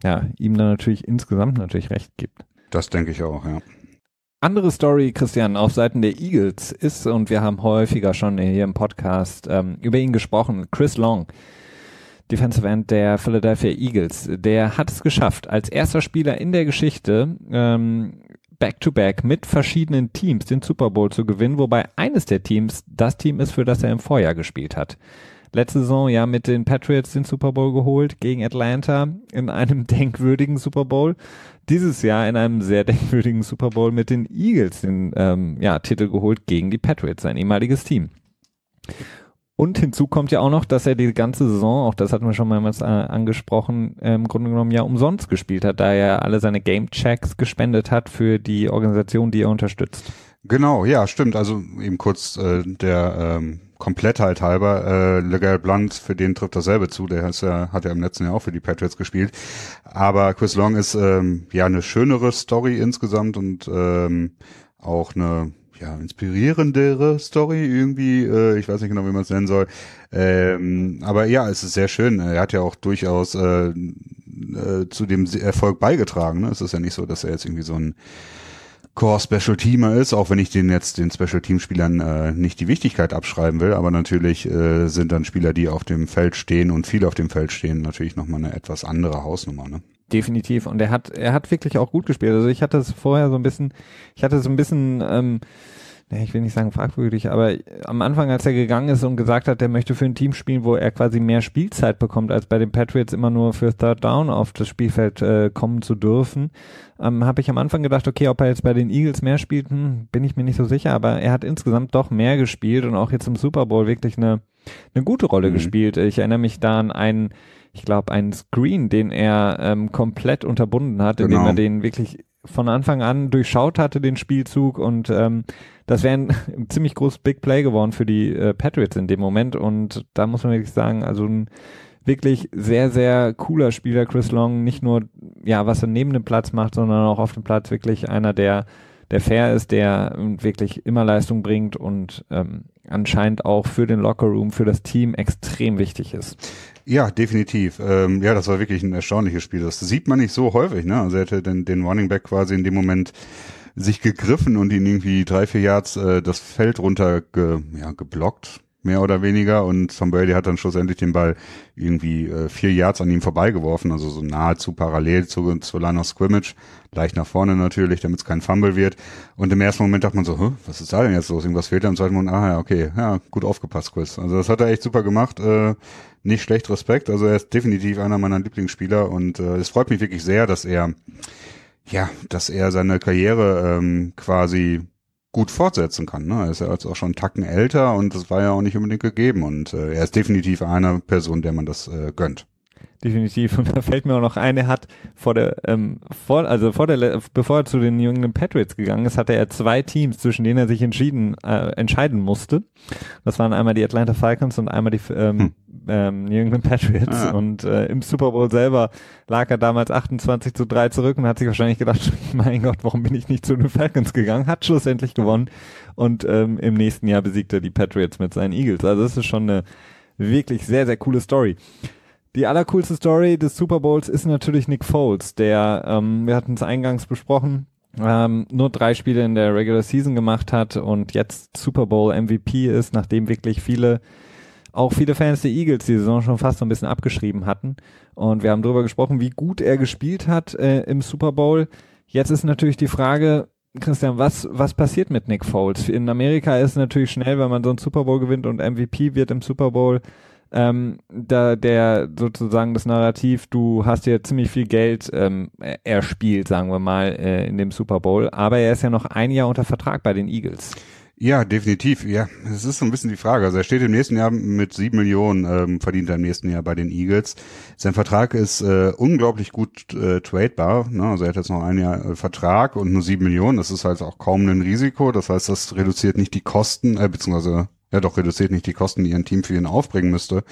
ja, ihm dann natürlich insgesamt natürlich recht gibt. Das denke ich auch, ja. Andere Story, Christian, auf Seiten der Eagles ist, und wir haben häufiger schon hier im Podcast ähm, über ihn gesprochen, Chris Long, Defensive End der Philadelphia Eagles, der hat es geschafft, als erster Spieler in der Geschichte ähm, Back-to-Back mit verschiedenen Teams den Super Bowl zu gewinnen, wobei eines der Teams das Team ist, für das er im Vorjahr gespielt hat. Letzte Saison ja mit den Patriots den Super Bowl geholt gegen Atlanta in einem denkwürdigen Super Bowl. Dieses Jahr in einem sehr denkwürdigen Super Bowl mit den Eagles den ähm, ja, Titel geholt gegen die Patriots, sein ehemaliges Team. Und hinzu kommt ja auch noch, dass er die ganze Saison, auch das hatten wir schon mehrmals äh, angesprochen, äh, im Grunde genommen ja umsonst gespielt hat, da er alle seine Game-Checks gespendet hat für die Organisation, die er unterstützt. Genau, ja, stimmt. Also eben kurz äh, der ähm, Komplettheit halber, äh, LeGarrette Blount, für den trifft dasselbe zu, der ist ja, hat ja im letzten Jahr auch für die Patriots gespielt. Aber Chris Long ist ähm, ja eine schönere Story insgesamt und ähm, auch eine ja inspirierendere Story irgendwie, äh, ich weiß nicht genau, wie man es nennen soll. Ähm, aber ja, es ist sehr schön. Er hat ja auch durchaus äh, äh, zu dem Erfolg beigetragen. Ne? Es ist ja nicht so, dass er jetzt irgendwie so ein Core-Special-Teamer ist, auch wenn ich den jetzt den Special-Team-Spielern äh, nicht die Wichtigkeit abschreiben will, aber natürlich äh, sind dann Spieler, die auf dem Feld stehen und viel auf dem Feld stehen, natürlich nochmal eine etwas andere Hausnummer, ne? Definitiv. Und er hat, er hat wirklich auch gut gespielt. Also ich hatte es vorher so ein bisschen, ich hatte so ein bisschen, ähm, ich will nicht sagen fragwürdig, aber am Anfang, als er gegangen ist und gesagt hat, er möchte für ein Team spielen, wo er quasi mehr Spielzeit bekommt, als bei den Patriots immer nur für Third Down auf das Spielfeld äh, kommen zu dürfen, ähm, habe ich am Anfang gedacht, okay, ob er jetzt bei den Eagles mehr spielt, hm, bin ich mir nicht so sicher, aber er hat insgesamt doch mehr gespielt und auch jetzt im Super Bowl wirklich eine, eine gute Rolle mhm. gespielt. Ich erinnere mich da an einen, ich glaube, einen Screen, den er ähm, komplett unterbunden hat, indem genau. er den wirklich von Anfang an durchschaut hatte, den Spielzug, und ähm, das wäre ein, ein ziemlich großes Big Play geworden für die äh, Patriots in dem Moment, und da muss man wirklich sagen, also ein wirklich sehr, sehr cooler Spieler, Chris Long, nicht nur, ja, was er neben dem Platz macht, sondern auch auf dem Platz wirklich einer, der der fair ist, der wirklich immer Leistung bringt und ähm, anscheinend auch für den Lockerroom, für das Team extrem wichtig ist. Ja, definitiv. Ähm, ja, das war wirklich ein erstaunliches Spiel. Das sieht man nicht so häufig, ne? Also er hätte den, den Running Back quasi in dem Moment sich gegriffen und ihn irgendwie drei, vier Yards äh, das Feld runter ge, ja, geblockt, mehr oder weniger. Und Tom Brady hat dann schlussendlich den Ball irgendwie äh, vier Yards an ihm vorbeigeworfen, also so nahezu parallel zu, zur Line of Scrimmage. Leicht nach vorne natürlich, damit es kein Fumble wird. Und im ersten Moment dachte man so, Hä, was ist da denn jetzt los? Irgendwas fehlt da. Im zweiten Moment, ah ja, okay, ja, gut aufgepasst, Chris. Also das hat er echt super gemacht. Äh, nicht schlecht, Respekt. Also er ist definitiv einer meiner Lieblingsspieler und äh, es freut mich wirklich sehr, dass er, ja, dass er seine Karriere ähm, quasi gut fortsetzen kann. Ne? Er ist ja jetzt auch schon einen Tacken älter und das war ja auch nicht unbedingt gegeben. Und äh, er ist definitiv einer Person, der man das äh, gönnt. Definitiv. Und da fällt mir auch noch ein, er hat vor der, ähm, vor, also vor der, bevor er zu den New England Patriots gegangen ist, hatte er zwei Teams, zwischen denen er sich entschieden, äh, entscheiden musste. Das waren einmal die Atlanta Falcons und einmal die ähm, hm. ähm, New England Patriots. Ah. Und äh, im Super Bowl selber lag er damals achtundzwanzig zu drei zurück und hat sich wahrscheinlich gedacht, mein Gott, warum bin ich nicht zu den Falcons gegangen? Hat schlussendlich gewonnen und ähm, im nächsten Jahr besiegte er die Patriots mit seinen Eagles. Also das ist schon eine wirklich sehr, sehr coole Story. Die allercoolste Story des Super Bowls ist natürlich Nick Foles, der, ähm, wir hatten es eingangs besprochen, ähm, nur drei Spiele in der Regular Season gemacht hat und jetzt Super Bowl M V P ist, nachdem wirklich viele, auch viele Fans der Eagles die Saison schon fast so ein bisschen abgeschrieben hatten. Und wir haben darüber gesprochen, wie gut er gespielt hat äh, im Super Bowl. Jetzt ist natürlich die Frage, Christian, was, was passiert mit Nick Foles? In Amerika ist es natürlich schnell, wenn man so einen Super Bowl gewinnt und M V P wird im Super Bowl, Ähm, da der sozusagen das Narrativ, du hast ja ziemlich viel Geld ähm, erspielt, sagen wir mal, äh, in dem Super Bowl, aber er ist ja noch ein Jahr unter Vertrag bei den Eagles. Ja, definitiv. Ja, es ist so ein bisschen die Frage. Also er steht im nächsten Jahr mit sieben Millionen, ähm, verdient er im nächsten Jahr bei den Eagles. Sein Vertrag ist äh, unglaublich gut äh, tradebar. Ne? Also er hat jetzt noch ein Jahr äh, Vertrag und nur sieben Millionen. Das ist halt auch kaum ein Risiko. Das heißt, das reduziert nicht die Kosten, äh, beziehungsweise ja doch reduziert nicht die Kosten, die ein Team für ihn aufbringen müsste.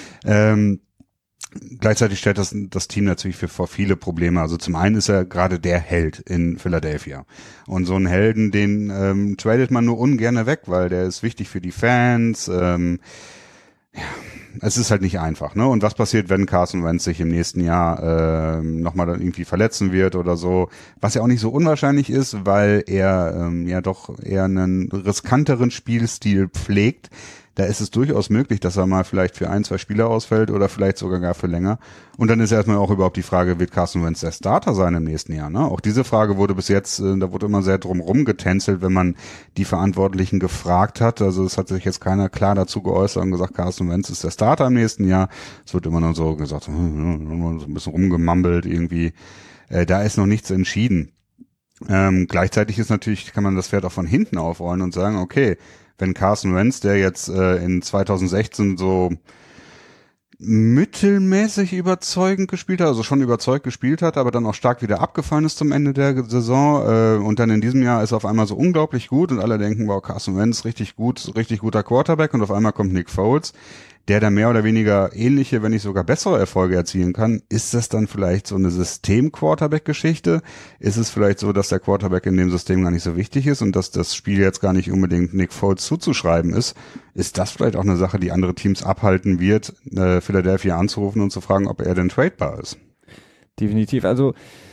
Ähm, gleichzeitig stellt das das Team natürlich für, vor viele Probleme. Also zum einen ist er gerade der Held in Philadelphia. Und so einen Helden, den ähm, tradet man nur ungern weg, weil der ist wichtig für die Fans. Ähm, ja, es ist halt nicht einfach, ne? Und was passiert, wenn Carson Wentz sich im nächsten Jahr äh, nochmal dann irgendwie verletzen wird oder so? Was ja auch nicht so unwahrscheinlich ist, weil er ähm, ja doch eher einen riskanteren Spielstil pflegt. Da ist es durchaus möglich, dass er mal vielleicht für ein, zwei Spiele ausfällt oder vielleicht sogar gar für länger. Und dann ist erstmal auch überhaupt die Frage, wird Carson Wentz der Starter sein im nächsten Jahr? Ne? Auch diese Frage wurde bis jetzt, äh, da wurde immer sehr drum rumgetänzelt, wenn man die Verantwortlichen gefragt hat. Also es hat sich jetzt keiner klar dazu geäußert und gesagt, Carson Wentz ist der Starter im nächsten Jahr. Es wird immer nur so gesagt, so ein bisschen rumgemammelt irgendwie. Äh, da ist noch nichts entschieden. Ähm, gleichzeitig ist natürlich, kann man das Pferd auch von hinten aufrollen und sagen, okay, wenn Carson Wentz, der jetzt äh, in zwanzig sechzehn so mittelmäßig überzeugend gespielt hat, also schon überzeugt gespielt hat, aber dann auch stark wieder abgefallen ist zum Ende der Saison äh, und dann in diesem Jahr ist auf einmal so unglaublich gut und alle denken, wow, Carson Wentz, richtig gut, richtig guter Quarterback und auf einmal kommt Nick Foles, der da mehr oder weniger ähnliche, wenn nicht sogar bessere Erfolge erzielen kann. Ist das dann vielleicht so eine System-Quarterback-Geschichte? Ist es vielleicht so, dass der Quarterback in dem System gar nicht so wichtig ist und dass das Spiel jetzt gar nicht unbedingt Nick Foles zuzuschreiben ist? Ist das vielleicht auch eine Sache, die andere Teams abhalten wird, äh, Philadelphia anzurufen und zu fragen, ob er denn tradebar ist? Definitiv. Also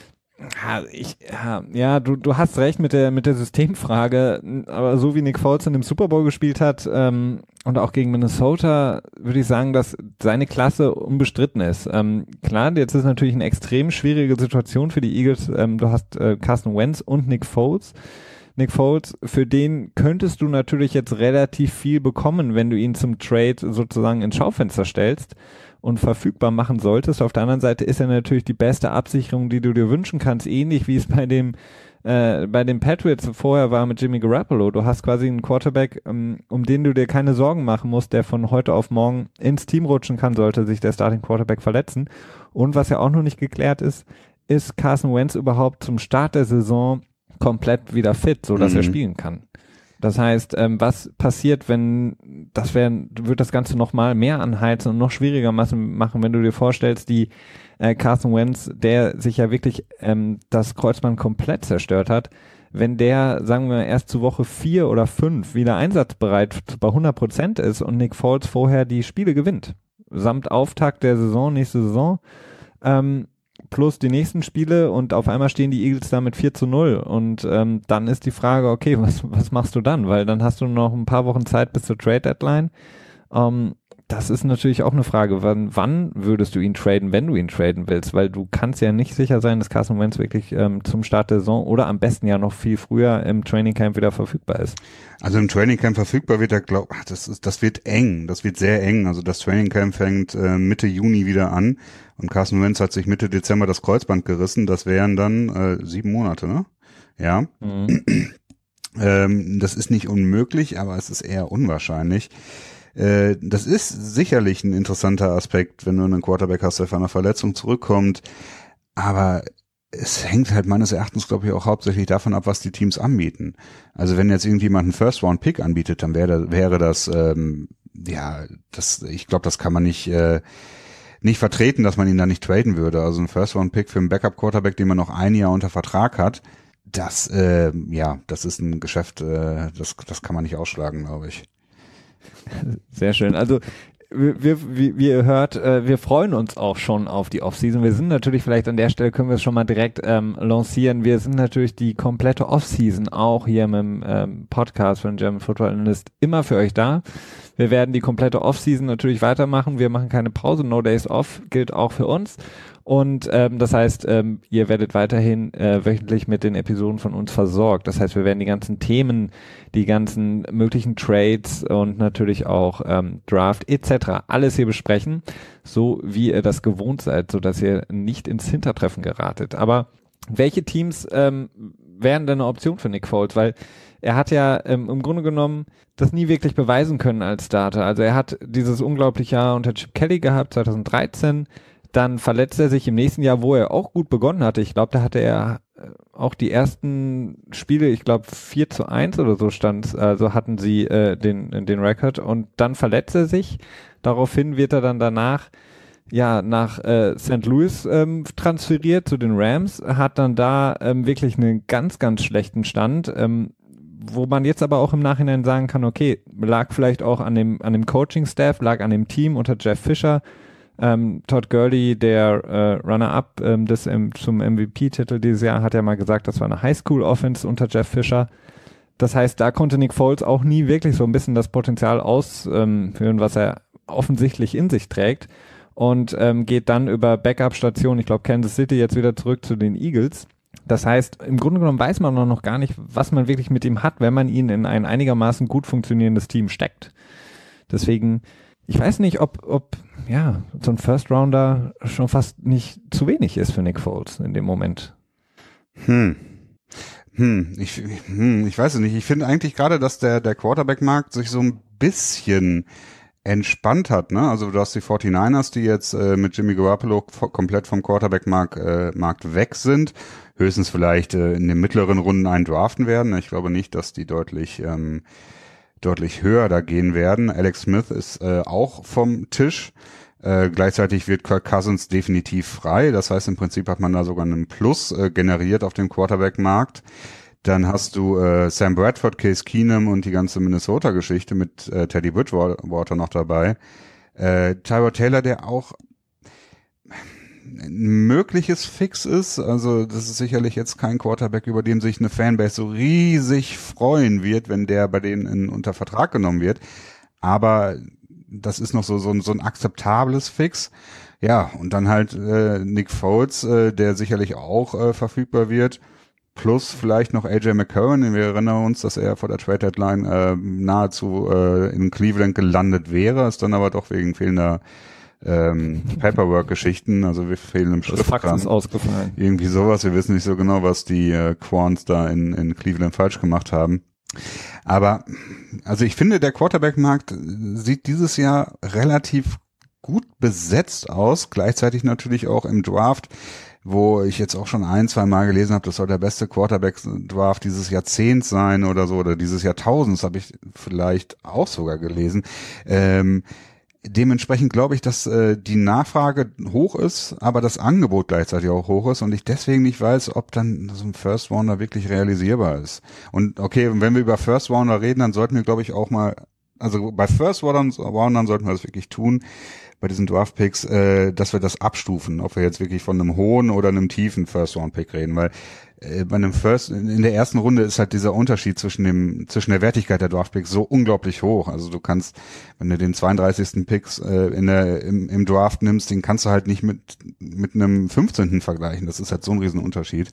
ich, ja, du, du hast recht mit der, mit der Systemfrage, aber so wie Nick Foles in dem Super Bowl gespielt hat, ähm, und auch gegen Minnesota, würde ich sagen, dass seine Klasse unbestritten ist. Ähm, klar, jetzt ist natürlich eine extrem schwierige Situation für die Eagles. Ähm, du hast äh, Carson Wentz und Nick Foles. Nick Foles, für den könntest du natürlich jetzt relativ viel bekommen, wenn du ihn zum Trade sozusagen ins Schaufenster stellst und verfügbar machen solltest. Auf der anderen Seite ist er natürlich die beste Absicherung, die du dir wünschen kannst, ähnlich wie es bei dem äh, bei den Patriots vorher war mit Jimmy Garoppolo. Du hast quasi einen Quarterback, um, um den du dir keine Sorgen machen musst, der von heute auf morgen ins Team rutschen kann, sollte sich der Starting Quarterback verletzen. Und was ja auch noch nicht geklärt ist, ist Carson Wentz überhaupt zum Start der Saison komplett wieder fit, so dass mhm. er spielen kann. Das heißt, ähm, was passiert, wenn, das wäre, wird das Ganze noch mal mehr anheizen und noch schwieriger machen, wenn du dir vorstellst, die äh, Carson Wentz, der sich ja wirklich ähm, das Kreuzband komplett zerstört hat, wenn der, sagen wir, erst zu Woche vier oder fünf wieder einsatzbereit bei hundert Prozent ist und Nick Foles vorher die Spiele gewinnt, samt Auftakt der Saison, nächste Saison, ähm, plus die nächsten Spiele und auf einmal stehen die Eagles da mit vier zu null und ähm, dann ist die Frage, okay, was was machst du dann? Weil dann hast du noch ein paar Wochen Zeit bis zur Trade-Deadline. Ähm, das ist natürlich auch eine Frage, wann, wann würdest du ihn traden, wenn du ihn traden willst? Weil du kannst ja nicht sicher sein, dass Carson Wentz wirklich ähm, zum Start der Saison oder am besten ja noch viel früher im Trainingcamp wieder verfügbar ist. Also im Trainingcamp verfügbar wird er, glaub, das ist, das wird eng, das wird sehr eng. Also das Trainingcamp fängt äh, Mitte Juni wieder an und Carson Wentz hat sich Mitte Dezember das Kreuzband gerissen. Das wären dann äh, sieben Monate, ne? Ja. Mhm. ähm, das ist nicht unmöglich, aber es ist eher unwahrscheinlich. Äh, das ist sicherlich ein interessanter Aspekt, wenn du einen Quarterback hast, der von einer Verletzung zurückkommt. Aber es hängt halt meines Erachtens, glaube ich, auch hauptsächlich davon ab, was die Teams anbieten. Also wenn jetzt irgendjemand einen First-Round-Pick anbietet, dann wäre, wäre das, ähm, ja, das, ich glaube, das kann man nicht, äh, nicht vertreten, dass man ihn da nicht traden würde. Also ein First-Round-Pick für einen Backup-Quarterback, den man noch ein Jahr unter Vertrag hat, das, äh, ja, das ist ein Geschäft, äh, das, das kann man nicht ausschlagen, glaube ich. Sehr schön. Also wir, wir, wie, wie ihr hört, äh, wir freuen uns auch schon auf die Offseason. Wir sind natürlich vielleicht an der Stelle, können wir es schon mal direkt ähm, lancieren. Wir sind natürlich die komplette Offseason auch hier mit dem ähm, Podcast von German Football Analyst immer für euch da. Wir werden die komplette Offseason natürlich weitermachen. Wir machen keine Pause. No Days Off gilt auch für uns. Und ähm, das heißt, ähm, ihr werdet weiterhin äh, wöchentlich mit den Episoden von uns versorgt. Das heißt, wir werden die ganzen Themen, die ganzen möglichen Trades und natürlich auch ähm, Draft et cetera alles hier besprechen, so wie ihr das gewohnt seid, so dass ihr nicht ins Hintertreffen geratet. Aber welche Teams ähm, wären denn eine Option für Nick Foles? Weil er hat ja ähm, im Grunde genommen das nie wirklich beweisen können als Starter. Also er hat dieses unglaubliche Jahr unter Chip Kelly gehabt, zwanzig dreizehn. Dann verletzt er sich im nächsten Jahr, wo er auch gut begonnen hatte. Ich glaube, da hatte er auch die ersten Spiele, ich glaube vier zu eins oder so stand, also hatten sie äh, den den Rekord. Und dann verletzt er sich. Daraufhin wird er dann danach ja nach äh, Saint Louis ähm, transferiert zu den Rams, hat dann da ähm, wirklich einen ganz, ganz schlechten Stand, ähm, wo man jetzt aber auch im Nachhinein sagen kann, okay, lag vielleicht auch an dem, an dem Coaching-Staff, lag an dem Team unter Jeff Fisher. Ähm, Todd Gurley, der äh, Runner-Up ähm, des, ähm, zum M V P-Titel dieses Jahr, hat ja mal gesagt, das war eine Highschool-Offense unter Jeff Fisher. Das heißt, da konnte Nick Foles auch nie wirklich so ein bisschen das Potenzial ausführen, ähm, was er offensichtlich in sich trägt, und ähm, geht dann über Backup-Station, ich glaube Kansas City, jetzt wieder zurück zu den Eagles. Das heißt, im Grunde genommen weiß man noch gar nicht, was man wirklich mit ihm hat, wenn man ihn in ein einigermaßen gut funktionierendes Team steckt. Deswegen, ich weiß nicht, ob, ob ja, so ein First-Rounder schon fast nicht zu wenig ist für Nick Foles in dem Moment. Hm. Hm, ich, hm, ich weiß es nicht. Ich finde eigentlich gerade, dass der, der Quarterback-Markt sich so ein bisschen entspannt hat, ne? Also du hast die forty-niners, die jetzt äh, mit Jimmy Garoppolo f- komplett vom Quarterback-Markt äh, Markt weg sind. Höchstens vielleicht äh, in den mittleren Runden einen draften werden. Ich glaube nicht, dass die deutlich ähm, deutlich höher da gehen werden. Alex Smith ist äh, auch vom Tisch. Äh, gleichzeitig wird Kirk Cousins definitiv frei. Das heißt, im Prinzip hat man da sogar einen Plus äh, generiert auf dem Quarterback-Markt. Dann hast du äh, Sam Bradford, Case Keenum und die ganze Minnesota-Geschichte mit äh, Teddy Bridgewater noch dabei. Äh, Tyrod Taylor, der auch ein mögliches Fix ist. Also das ist sicherlich jetzt kein Quarterback, über den sich eine Fanbase so riesig freuen wird, wenn der bei denen in, unter Vertrag genommen wird. Aber das ist noch so so ein, so ein akzeptables Fix. Ja, und dann halt äh, Nick Foles, äh, der sicherlich auch äh, verfügbar wird. Plus vielleicht noch A J McCarron. Wir erinnern uns, dass er vor der Trade Deadline äh, nahezu äh, in Cleveland gelandet wäre, ist dann aber doch wegen fehlender ähm, Paperwork-Geschichten, also wir fehlen im Das Fax ist ausgefallen. Irgendwie sowas. Wir wissen nicht so genau, was die äh, Quants da in, in Cleveland falsch gemacht haben. Aber also ich finde, der Quarterback-Markt sieht dieses Jahr relativ gut besetzt aus. Gleichzeitig natürlich auch im Draft, wo ich jetzt auch schon ein, zwei Mal gelesen habe, das soll der beste Quarterback-Draft dieses Jahrzehnts sein oder so, oder dieses Jahrtausends, habe ich vielleicht auch sogar gelesen. Ähm, dementsprechend glaube ich, dass äh, die Nachfrage hoch ist, aber das Angebot gleichzeitig auch hoch ist und ich deswegen nicht weiß, ob dann so ein First Rounder wirklich realisierbar ist. Und okay, wenn wir über First Rounder reden, dann sollten wir, glaube ich, auch mal, also bei First Roundern sollten wir das wirklich tun, bei diesen Draft-Picks, äh, dass wir das abstufen, ob wir jetzt wirklich von einem hohen oder einem tiefen First-Round-Pick reden, weil äh, bei einem First, in der ersten Runde ist halt dieser Unterschied zwischen dem, zwischen der Wertigkeit der Draft-Picks so unglaublich hoch. Also du kannst, wenn du den zweiunddreißigsten Picks äh, in der, im, im Draft nimmst, den kannst du halt nicht mit, mit einem fünfzehnten vergleichen. Das ist halt so ein Riesenunterschied.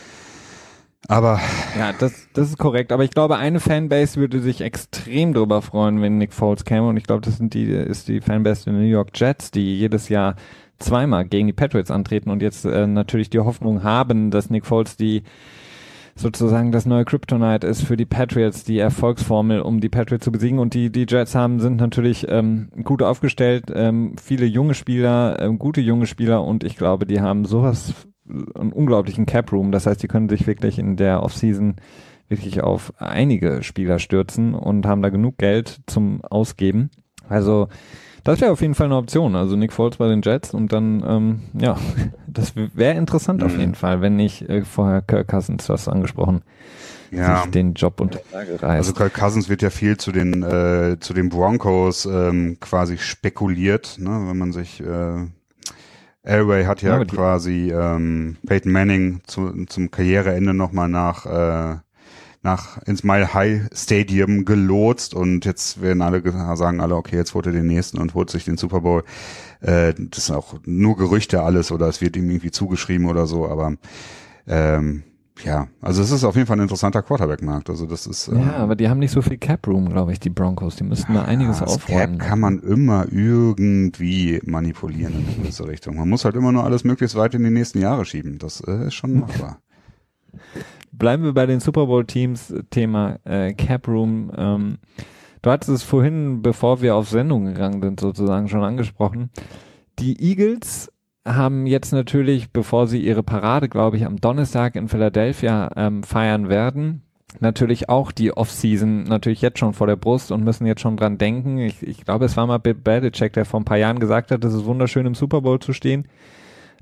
Aber ja, das, das ist korrekt. Aber ich glaube, eine Fanbase würde sich extrem drüber freuen, wenn Nick Foles käme. Und ich glaube, das sind die, ist die Fanbase der New York Jets, die jedes Jahr zweimal gegen die Patriots antreten und jetzt äh, natürlich die Hoffnung haben, dass Nick Foles die sozusagen das neue Kryptonite ist für die Patriots, die Erfolgsformel, um die Patriots zu besiegen. Und die, die Jets haben, sind natürlich ähm, gut aufgestellt, ähm, viele junge Spieler, ähm, gute junge Spieler, und ich glaube, die haben sowas, einen unglaublichen Cap-Room. Das heißt, die können sich wirklich in der Offseason wirklich auf einige Spieler stürzen und haben da genug Geld zum Ausgeben. Also das wäre auf jeden Fall eine Option. Also Nick Foles bei den Jets und dann, ähm, ja, das wäre interessant auf jeden Fall, wenn nicht äh, vorher Kirk Cousins, du hast angesprochen, ja, sich den Job unter den Nagel reißt. Also Kirk Cousins wird ja viel zu den äh, zu den Broncos ähm, quasi spekuliert, ne, wenn man sich äh, Elway hat ja, ja quasi ähm, Peyton Manning zu, zum Karriereende nochmal nach äh, nach ins Mile High Stadium gelotst und jetzt werden alle sagen alle, okay, jetzt holt er den nächsten und holt sich den Super Bowl. Äh, das sind auch nur Gerüchte alles oder es wird ihm irgendwie zugeschrieben oder so, aber ähm, ja, also es ist auf jeden Fall ein interessanter Quarterback-Markt. Also das ist ja, ähm, aber die haben nicht so viel Cap-Room, glaube ich, die Broncos. Die müssten da einiges ja, aufräumen. Cap kann man immer irgendwie manipulieren in eine gewisse Richtung. Man muss halt immer nur alles möglichst weit in die nächsten Jahre schieben. Das äh, ist schon machbar. Bleiben wir bei den Super Bowl-Teams, Thema äh, Cap-Room. Ähm, du hattest es vorhin, bevor wir auf Sendung gegangen sind, sozusagen schon angesprochen. Die Eagles haben jetzt natürlich, bevor sie ihre Parade, glaube ich, am Donnerstag in Philadelphia ähm, feiern werden, natürlich auch die Offseason natürlich jetzt schon vor der Brust und müssen jetzt schon dran denken. Ich, ich glaube, es war mal Bill Belichick, der vor ein paar Jahren gesagt hat, es ist wunderschön, im Super Bowl zu stehen.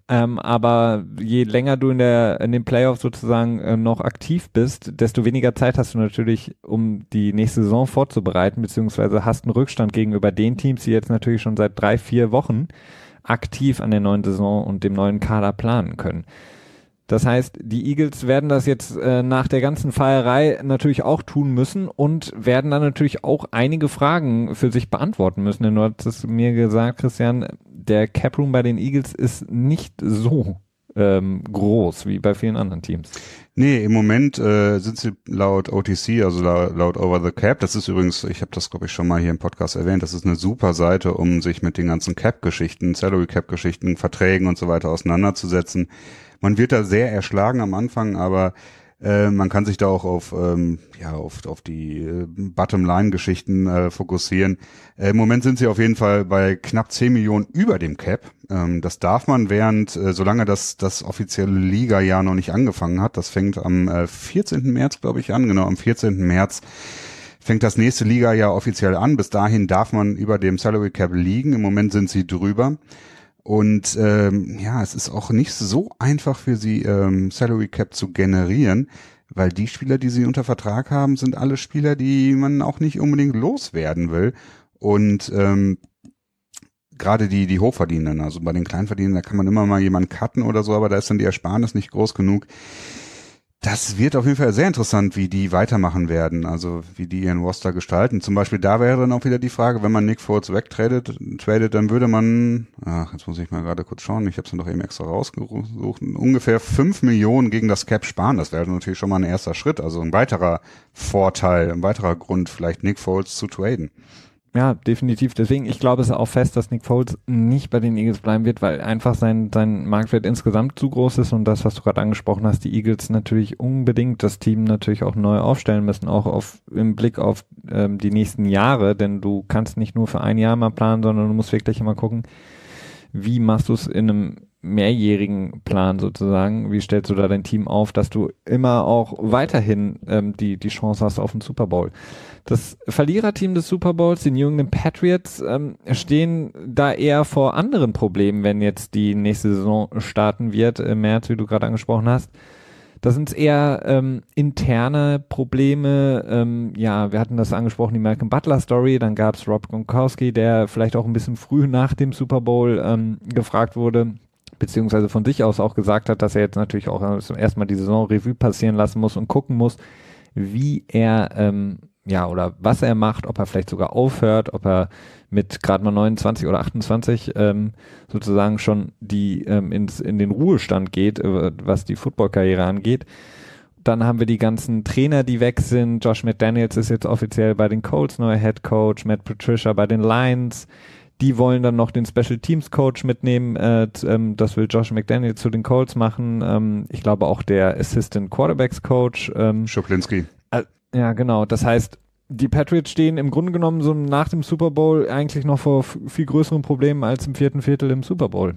Ähm, aber je länger du in der in den Playoffs sozusagen äh, noch aktiv bist, desto weniger Zeit hast du natürlich, um die nächste Saison vorzubereiten, beziehungsweise hast einen Rückstand gegenüber den Teams, die jetzt natürlich schon seit drei, vier Wochen aktiv an der neuen Saison und dem neuen Kader planen können. Das heißt, die Eagles werden das jetzt äh, nach der ganzen Feierei natürlich auch tun müssen und werden dann natürlich auch einige Fragen für sich beantworten müssen. Denn du hast es mir gesagt, Christian, der Cap Room bei den Eagles ist nicht so ähm, groß wie bei vielen anderen Teams. Nee, im Moment äh, sind sie laut O T C, also laut, laut Over the Cap, das ist übrigens, ich habe das glaube ich schon mal hier im Podcast erwähnt, das ist eine super Seite, um sich mit den ganzen Cap-Geschichten, Salary-Cap-Geschichten, Verträgen und so weiter auseinanderzusetzen. Man wird da sehr erschlagen am Anfang, aber äh, man kann sich da auch auf ähm, ja auf auf die äh, Bottom-Line-Geschichten äh, fokussieren. Äh, Im Moment sind sie auf jeden Fall bei knapp zehn Millionen über dem Cap. Ähm, das darf man während, äh, solange das das offizielle Liga-Jahr noch nicht angefangen hat. Das fängt am äh, vierzehnten März, glaube ich, an. Genau, am vierzehnten März fängt das nächste Liga-Jahr offiziell an. Bis dahin darf man über dem Salary Cap liegen. Im Moment sind sie drüber. Und ähm, ja, es ist auch nicht so einfach für sie, ähm, Salary Cap zu generieren, weil die Spieler, die sie unter Vertrag haben, sind alle Spieler, die man auch nicht unbedingt loswerden will. Und ähm, gerade die die Hochverdienenden, also bei den Kleinverdienenden, da kann man immer mal jemanden cutten oder so, aber da ist dann die Ersparnis nicht groß genug. Das wird auf jeden Fall sehr interessant, wie die weitermachen werden, also wie die ihren Roster gestalten. Zum Beispiel da wäre dann auch wieder die Frage, wenn man Nick Foles wegtradet, tradet, dann würde man, ach, jetzt muss ich mal gerade kurz schauen, ich habe es noch eben extra rausgesucht, ungefähr fünf Millionen gegen das Cap sparen. Das wäre natürlich schon mal ein erster Schritt, also ein weiterer Vorteil, ein weiterer Grund, vielleicht Nick Foles zu traden. Ja, definitiv. Deswegen, ich glaube es auch fest, dass Nick Foles nicht bei den Eagles bleiben wird, weil einfach sein sein Marktwert insgesamt zu groß ist und das, was du gerade angesprochen hast, die Eagles natürlich unbedingt das Team natürlich auch neu aufstellen müssen, auch auf im Blick auf ähm, die nächsten Jahre, denn du kannst nicht nur für ein Jahr mal planen, sondern du musst wirklich immer gucken, wie machst du es in einem mehrjährigen Plan sozusagen, wie stellst du da dein Team auf, dass du immer auch weiterhin ähm, die die Chance hast auf den Super Bowl. Das Verliererteam des Super Bowls, die New England Patriots, ähm, stehen da eher vor anderen Problemen, wenn jetzt die nächste Saison starten wird, im März, wie du gerade angesprochen hast. Da sind es eher ähm, interne Probleme. Ähm, ja, wir hatten das angesprochen, die Malcolm Butler Story. Dann gab es Rob Gronkowski, der vielleicht auch ein bisschen früh nach dem Super Bowl ähm, gefragt wurde, beziehungsweise von sich aus auch gesagt hat, dass er jetzt natürlich auch erstmal die Saison Revue passieren lassen muss und gucken muss, wie er ähm, ja, oder was er macht, ob er vielleicht sogar aufhört, ob er mit gerade mal neunundzwanzig oder achtundzwanzig ähm, sozusagen schon die ähm, ins in den Ruhestand geht, äh, was die Football-Karriere angeht. Dann haben wir die ganzen Trainer, die weg sind. Josh McDaniels ist jetzt offiziell bei den Colts neuer Head Coach, Matt Patricia bei den Lions. Die wollen dann noch den Special Teams Coach mitnehmen. Äh, ähm, das will Josh McDaniels zu den Colts machen. Ähm, ich glaube auch der Assistant Quarterbacks Coach. Ähm, Schuplinski. Ja, genau. Das heißt, die Patriots stehen im Grunde genommen so nach dem Super Bowl eigentlich noch vor f- viel größeren Problemen als im vierten Viertel im Super Bowl.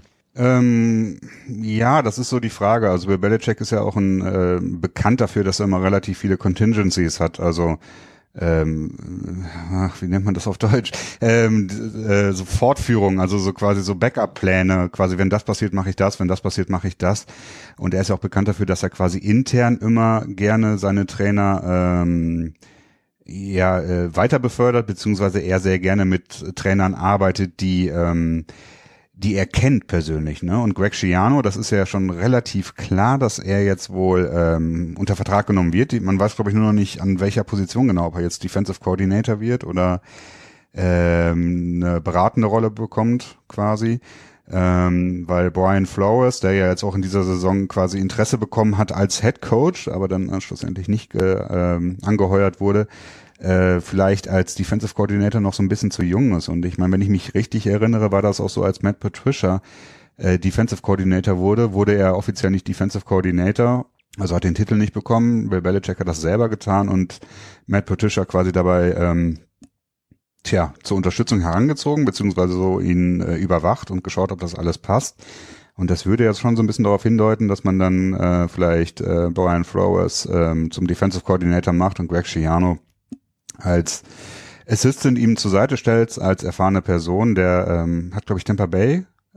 Ähm, ja, das ist so die Frage. Also Bill Belichick ist ja auch ein äh, bekannt dafür, dass er immer relativ viele Contingencies hat. Also ähm, ach, wie nennt man das auf Deutsch? Ähm, äh, so Fortführung, also so quasi so Backup-Pläne. Quasi, wenn das passiert, mache ich das. Wenn das passiert, mache ich das. Und er ist ja auch bekannt dafür, dass er quasi intern immer gerne seine Trainer ähm, ja äh, weiter befördert, beziehungsweise er sehr gerne mit Trainern arbeitet, die ähm, die er kennt persönlich, ne? Und Greg Schiano, das ist ja schon relativ klar, dass er jetzt wohl ähm, unter Vertrag genommen wird. Die, man weiß, glaube ich, nur noch nicht, an welcher Position genau, ob er jetzt Defensive Coordinator wird oder ähm, eine beratende Rolle bekommt, quasi. Ähm, weil Brian Flores, der ja jetzt auch in dieser Saison quasi Interesse bekommen hat als Head Coach, aber dann äh, schlussendlich nicht ge, ähm, angeheuert wurde, äh, vielleicht als Defensive Coordinator noch so ein bisschen zu jung ist. Und ich meine, wenn ich mich richtig erinnere, war das auch so, als Matt Patricia äh, Defensive Coordinator wurde, wurde er offiziell nicht Defensive Coordinator, also hat den Titel nicht bekommen. Bill Belichick hat das selber getan und Matt Patricia quasi dabei ähm, tja, zur Unterstützung herangezogen, beziehungsweise so ihn äh, überwacht und geschaut, ob das alles passt. Und das würde jetzt schon so ein bisschen darauf hindeuten, dass man dann äh, vielleicht äh, Brian Flores ähm, zum Defensive Coordinator macht und Greg Schiano als Assistant ihm zur Seite stellt, als erfahrene Person. Der ähm, hat, glaube ich, Tampa Bay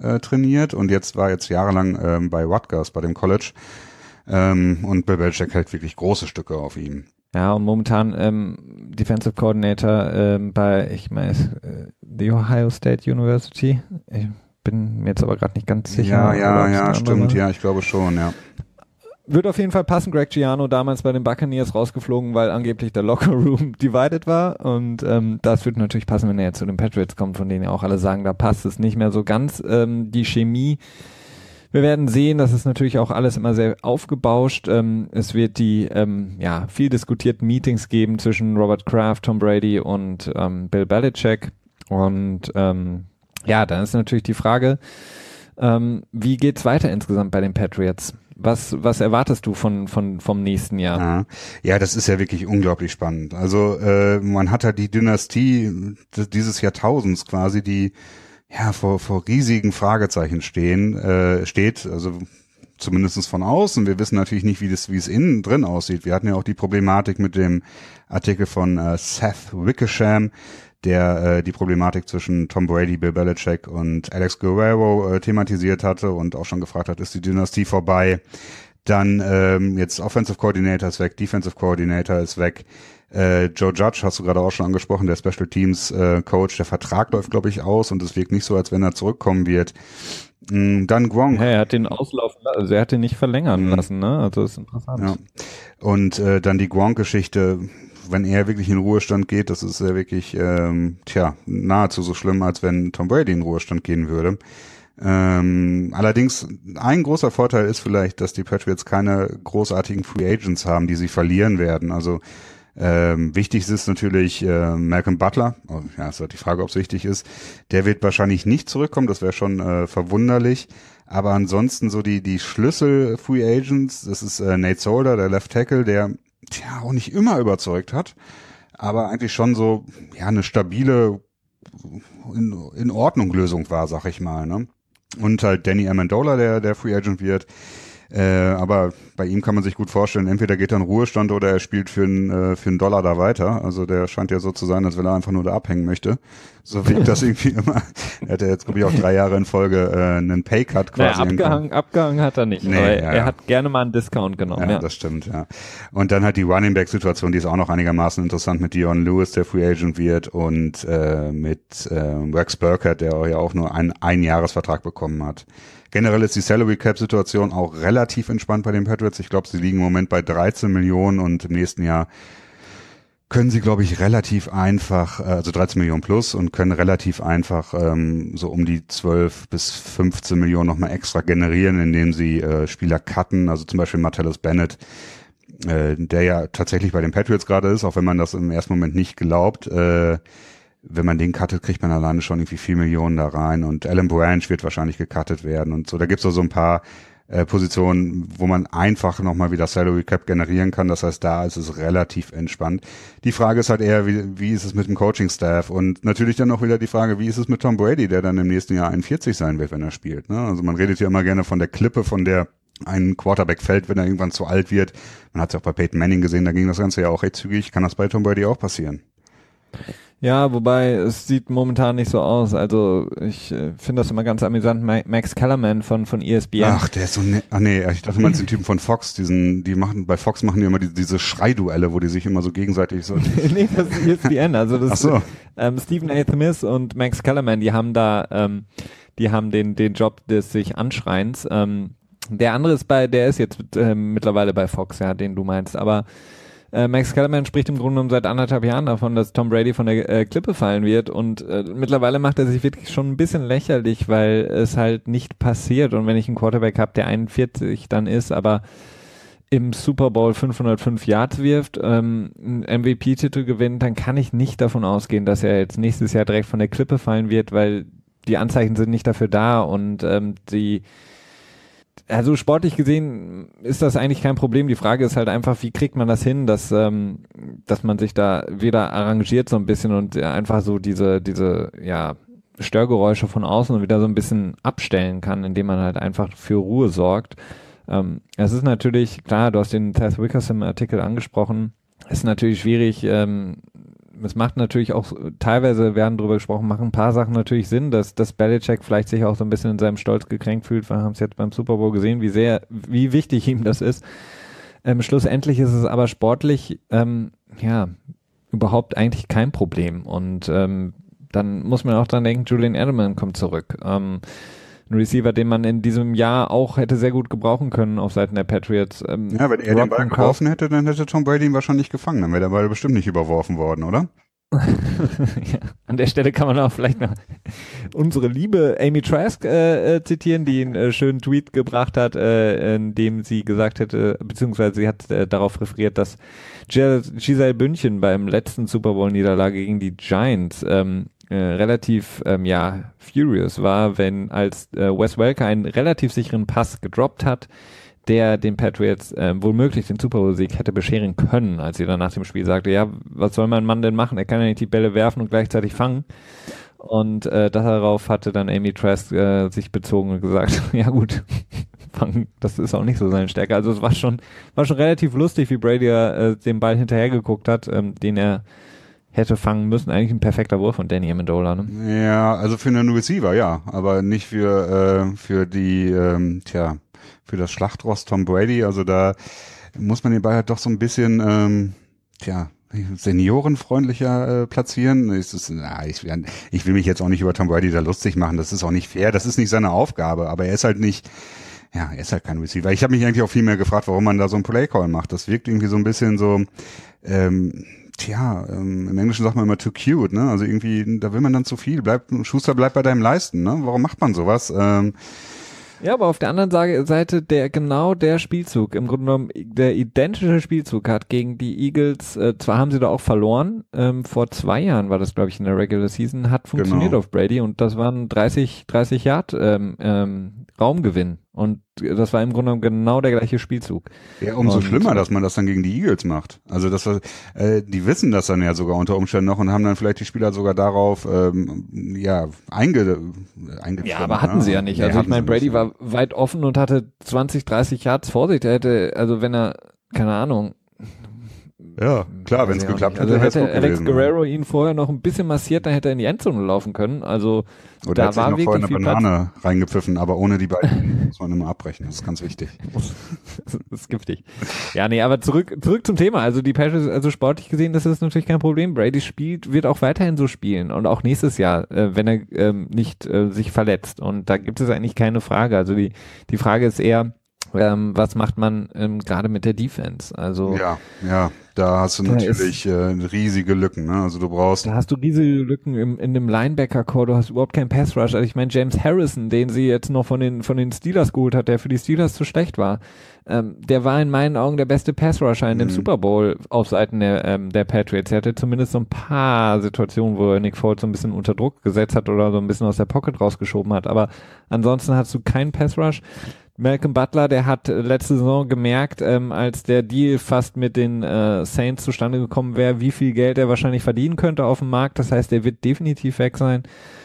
äh, trainiert und jetzt war jetzt jahrelang ähm, bei Rutgers, bei dem College. Ähm, und Bill Belichick hält wirklich große Stücke auf ihm. Ja, und momentan ähm, Defensive Coordinator ähm, bei, ich meine, äh, The Ohio State University. Ich bin mir jetzt aber gerade nicht ganz sicher. Ja, ja, ja, stimmt, ja, ich glaube schon, ja. Wird auf jeden Fall passen. Greg Giano damals bei den Buccaneers rausgeflogen, weil angeblich der Locker Room divided war. Und ähm, das wird natürlich passen, wenn er jetzt zu den Patriots kommt, von denen ja auch alle sagen, da passt es nicht mehr so ganz. Ähm, die Chemie, wir werden sehen, das ist natürlich auch alles immer sehr aufgebauscht. Ähm, es wird die ähm, ja viel diskutierten Meetings geben zwischen Robert Kraft, Tom Brady und ähm, Bill Belichick. Und ähm, ja, dann ist natürlich die Frage, ähm, wie geht's weiter insgesamt bei den Patriots? Was, was erwartest du von, von, vom nächsten Jahr? Ja, ja, das ist ja wirklich unglaublich spannend. Also äh, man hat halt die Dynastie dieses Jahrtausends quasi, die ja vor, vor riesigen Fragezeichen stehen, äh, steht, also zumindest von außen. Wir wissen natürlich nicht, wie das, wie es innen drin aussieht. Wir hatten ja auch die Problematik mit dem Artikel von äh, Seth Wickersham, der äh, die Problematik zwischen Tom Brady, Bill Belichick und Alex Guerrero äh, thematisiert hatte und auch schon gefragt hat, ist die Dynastie vorbei? Dann ähm, jetzt Offensive Coordinator ist weg, Defensive Coordinator ist weg. Äh, Joe Judge hast du gerade auch schon angesprochen, der Special Teams äh, Coach, der Vertrag läuft, glaube ich, aus und es wirkt nicht so, als wenn er zurückkommen wird. Mm, dann Gronk. Ja, er hat den auslaufen lassen, also er hat den nicht verlängern mhm. lassen, ne? Also das ist interessant. Ja. Und äh, dann die Gronk-Geschichte, wenn er wirklich in Ruhestand geht, das ist ja wirklich, ähm, tja, nahezu so schlimm, als wenn Tom Brady in Ruhestand gehen würde. Ähm, allerdings, ein großer Vorteil ist vielleicht, dass die Patriots keine großartigen Free Agents haben, die sie verlieren werden. Also ähm, wichtig ist natürlich äh, Malcolm Butler. Oh, ja, ist halt die Frage, ob es wichtig ist. Der wird wahrscheinlich nicht zurückkommen, das wäre schon äh, verwunderlich. Aber ansonsten so die die Schlüssel-Free Agents, das ist äh, Nate Solder, der Left Tackle, der tja auch nicht immer überzeugt hat, aber eigentlich schon so ja eine stabile in, in Ordnung Lösung war, sag ich mal, ne? Und halt Danny Amendola, der der Free Agent wird. Äh, aber bei ihm kann man sich gut vorstellen, entweder geht er in Ruhestand oder er spielt für einen äh, für einen Dollar da weiter. Also der scheint ja so zu sein, als wenn er einfach nur da abhängen möchte. So wirkt das irgendwie immer. Er hat ja jetzt, glaube ich, auch drei Jahre in Folge äh, einen Paycut quasi. Naja, abgehangen, abgehangen hat er nicht, nee, aber ja, er ja. hat gerne mal einen Discount genommen. Ja, Ja, das stimmt, ja. Und dann halt die Running Back Situation, die ist auch noch einigermaßen interessant mit Dion Lewis, der Free Agent wird, und äh, mit äh, Rex Burkhead, der ja auch nur einen Einjahresvertrag bekommen hat. Generell ist die Salary Cap Situation auch relativ entspannt bei den Patriots. Ich glaube, sie liegen im Moment bei dreizehn Millionen und im nächsten Jahr können sie, glaube ich, relativ einfach, also dreizehn Millionen plus, und können relativ einfach ähm, so um die zwölf bis fünfzehn Millionen nochmal extra generieren, indem sie äh, Spieler cutten, also zum Beispiel Martellus Bennett, äh, der ja tatsächlich bei den Patriots gerade ist, auch wenn man das im ersten Moment nicht glaubt. Äh, wenn man den cuttet, kriegt man alleine schon irgendwie vier Millionen da rein, und Alan Branch wird wahrscheinlich gecuttet werden und so. Da gibt's auch so ein paar äh, Positionen, wo man einfach nochmal wieder Salary Cap generieren kann. Das heißt, da ist es relativ entspannt. Die Frage ist halt eher, wie, wie ist es mit dem Coaching-Staff? Und natürlich dann auch wieder die Frage, wie ist es mit Tom Brady, der dann im nächsten Jahr einundvierzig sein wird, wenn er spielt, ne? Also man redet ja immer gerne von der Klippe, von der ein Quarterback fällt, wenn er irgendwann zu alt wird. Man hat es ja auch bei Peyton Manning gesehen, da ging das Ganze ja auch recht zügig. Kann das bei Tom Brady auch passieren? Ja, wobei es sieht momentan nicht so aus. Also ich äh, finde das immer ganz amüsant. Ma- Max Kellerman von von E S P N. Ach, der ist so ne, ach nee, ich dachte, du meinst den Typen von Fox, diesen, die machen, bei Fox machen die immer die, diese Schreiduelle, wo die sich immer so gegenseitig so. Nee, das ist E S P N. Also das Ach so. ähm, Stephen A. Smith und Max Kellerman, die haben da, ähm, die haben den den Job des sich Anschreins. Ähm, der andere ist bei, der ist jetzt äh, mittlerweile bei Fox, ja, den du meinst, aber Äh, Max Kellerman spricht im Grunde genommen seit anderthalb Jahren davon, dass Tom Brady von der äh, Klippe fallen wird, und äh, mittlerweile macht er sich wirklich schon ein bisschen lächerlich, weil es halt nicht passiert, und wenn ich einen Quarterback habe, der einundvierzig dann ist, aber im Super Bowl fünfhundertfünf Yards wirft, ähm, einen M V P-Titel gewinnt, dann kann ich nicht davon ausgehen, dass er jetzt nächstes Jahr direkt von der Klippe fallen wird, weil die Anzeichen sind nicht dafür da, und ähm, die Also sportlich gesehen ist das eigentlich kein Problem. Die Frage ist halt einfach, wie kriegt man das hin, dass ähm, dass man sich da wieder arrangiert so ein bisschen und einfach so diese diese ja Störgeräusche von außen wieder so ein bisschen abstellen kann, indem man halt einfach für Ruhe sorgt. Ähm, es ist natürlich, klar, du hast den Seth Wickersham Artikel angesprochen, es ist natürlich schwierig, ähm, es macht natürlich auch, teilweise werden drüber gesprochen, machen ein paar Sachen natürlich Sinn, dass, dass Belichick vielleicht sich auch so ein bisschen in seinem Stolz gekränkt fühlt. Wir haben es jetzt beim Super Bowl gesehen, wie sehr, wie wichtig ihm das ist. Ähm, schlussendlich ist es aber sportlich, ähm, ja, überhaupt eigentlich kein Problem. Und ähm, dann muss man auch dran denken, Julian Edelman kommt zurück. Ähm, ein Receiver, den man in diesem Jahr auch hätte sehr gut gebrauchen können auf Seiten der Patriots. Ähm, ja, wenn er den Ball geworfen hätte, dann hätte Tom Brady ihn wahrscheinlich gefangen. Dann wäre der Ball bestimmt nicht überworfen worden, oder? Ja, an der Stelle kann man auch vielleicht noch unsere liebe Amy Trask äh, äh, zitieren, die einen äh, schönen Tweet gebracht hat, äh, in dem sie gesagt hätte, beziehungsweise sie hat äh, darauf referiert, dass Giselle Bündchen beim letzten Super Bowl Niederlage gegen die Giants ähm, äh, relativ ähm, ja furious war, wenn als äh, Wes Welker einen relativ sicheren Pass gedroppt hat, der den Patriots äh, womöglich den Super Bowl-Sieg hätte bescheren können, als sie dann nach dem Spiel sagte, ja, was soll mein Mann denn machen? Er kann ja nicht die Bälle werfen und gleichzeitig fangen. Und äh, darauf hatte dann Amy Trask äh, sich bezogen und gesagt, ja gut, fangen, das ist auch nicht so seine Stärke. Also es war schon, war schon relativ lustig, wie Brady äh, den Ball hinterhergeguckt hat, ähm, den er hätte fangen müssen. Eigentlich ein perfekter Wurf von Danny Amendola, ne? Ja, also für einen Receiver, ja, aber nicht für, äh, für die, ähm, tja, für das Schlachtross Tom Brady. Also da muss man den Ball halt doch so ein bisschen, ähm, tja, seniorenfreundlicher äh, platzieren. Ist es, na, ich, ich will mich jetzt auch nicht über Tom Brady da lustig machen. Das ist auch nicht fair. Das ist nicht seine Aufgabe. Aber er ist halt nicht, ja, er ist halt kein Receiver. Ich habe mich eigentlich auch viel mehr gefragt, warum man da so einen Playcall macht. Das wirkt irgendwie so ein bisschen so, ähm, tja, ähm, im Englischen sagt man immer too cute, ne? Also irgendwie, da will man dann zu viel. Bleib, Schuster, bleib bei deinem Leisten, ne? Warum macht man sowas? Ähm, Ja, aber auf der anderen Seite der genau der Spielzug, im Grunde genommen der identische Spielzug hat gegen die Eagles, äh, zwar haben sie da auch verloren, ähm, vor zwei Jahren war das, glaube ich, in der Regular Season, hat funktioniert Genau. auf Brady und das waren dreißig, dreißig Yard ähm, ähm, Raumgewinn und das war im Grunde genommen genau der gleiche Spielzug. Ja, umso und, schlimmer, dass man das dann gegen die Eagles macht. Also das war, äh, die wissen das dann ja sogar unter Umständen noch und haben dann vielleicht die Spieler sogar darauf ähm, ja einge eingeführt. Ja, aber hatten sie ja nicht. Nee, also ich meine, Brady nicht, war weit offen und hatte zwanzig, dreißig Yards vor sich. Der hätte, also wenn er, keine Ahnung. Ja, klar, wenn es geklappt hätte. Also hätte Alex gewesen, Guerrero ja. ihn vorher noch ein bisschen massiert, dann hätte er in die Endzone laufen können. Also Oder da war sich noch wirklich vorher eine viel Banane Platz. reingepfiffen, aber ohne die beiden muss man immer abbrechen. Das ist ganz wichtig. Das ist giftig. Ja, nee, aber zurück zurück zum Thema. Also die Patriots, also sportlich gesehen, das ist natürlich kein Problem. Brady spielt, wird auch weiterhin so spielen und auch nächstes Jahr, äh, wenn er ähm, nicht äh, sich verletzt. Und da gibt es eigentlich keine Frage. Also die die Frage ist eher, ähm, was macht man ähm, gerade mit der Defense? Also ja, ja, da hast du da natürlich ist, äh, riesige Lücken. Ne? Also du brauchst. Da hast du riesige Lücken im, in dem Linebacker-Core. Du hast überhaupt keinen Pass-Rush. Also ich meine, James Harrison, den sie jetzt noch von den von den Steelers geholt hat, der für die Steelers zu schlecht war, ähm, der war in meinen Augen der beste Pass-Rusher in dem Mhm. Super Bowl auf Seiten der ähm, der Patriots. Er hatte zumindest so ein paar Situationen, wo er Nick Foles so ein bisschen unter Druck gesetzt hat oder so ein bisschen aus der Pocket rausgeschoben hat. Aber ansonsten hast du keinen Pass-Rush. Malcolm Butler, der hat äh, letzte Saison gemerkt, ähm, als der Deal fast mit den äh, Saints zustande gekommen wäre, wie viel Geld er wahrscheinlich verdienen könnte auf dem Markt. Das heißt, er wird definitiv weg sein.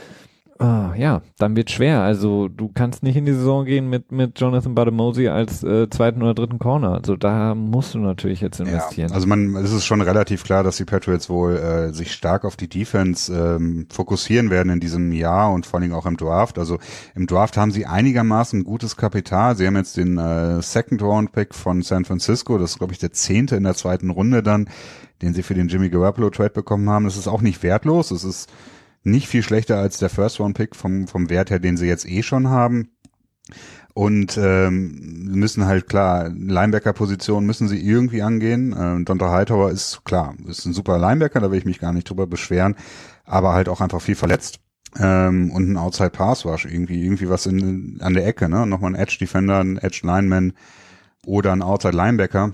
Ah, ja, dann wird schwer. Also du kannst nicht in die Saison gehen mit mit Jonathan Bademosi als äh, zweiten oder dritten Corner. Also da musst du natürlich jetzt investieren. Ja, also man, es ist schon relativ klar, dass die Patriots wohl äh, sich stark auf die Defense ähm, fokussieren werden in diesem Jahr und vor allem auch im Draft. Also im Draft haben sie einigermaßen gutes Kapital. Sie haben jetzt den äh, Second Round Pick von San Francisco, das ist glaube ich der zehnte in der zweiten Runde dann, den sie für den Jimmy Garoppolo Trade bekommen haben. Das ist auch nicht wertlos. Es ist nicht viel schlechter als der First-Round-Pick vom vom Wert her, den sie jetzt eh schon haben. Und ähm, müssen halt klar, Linebacker-Position müssen sie irgendwie angehen. Ähm, Donta Hightower ist klar, ist ein super Linebacker, da will ich mich gar nicht drüber beschweren, aber halt auch einfach viel verletzt. Ähm, und ein Outside-Pass-Rush, irgendwie irgendwie was in an der Ecke, ne? Nochmal ein Edge-Defender, ein Edge-Lineman oder ein Outside-Linebacker.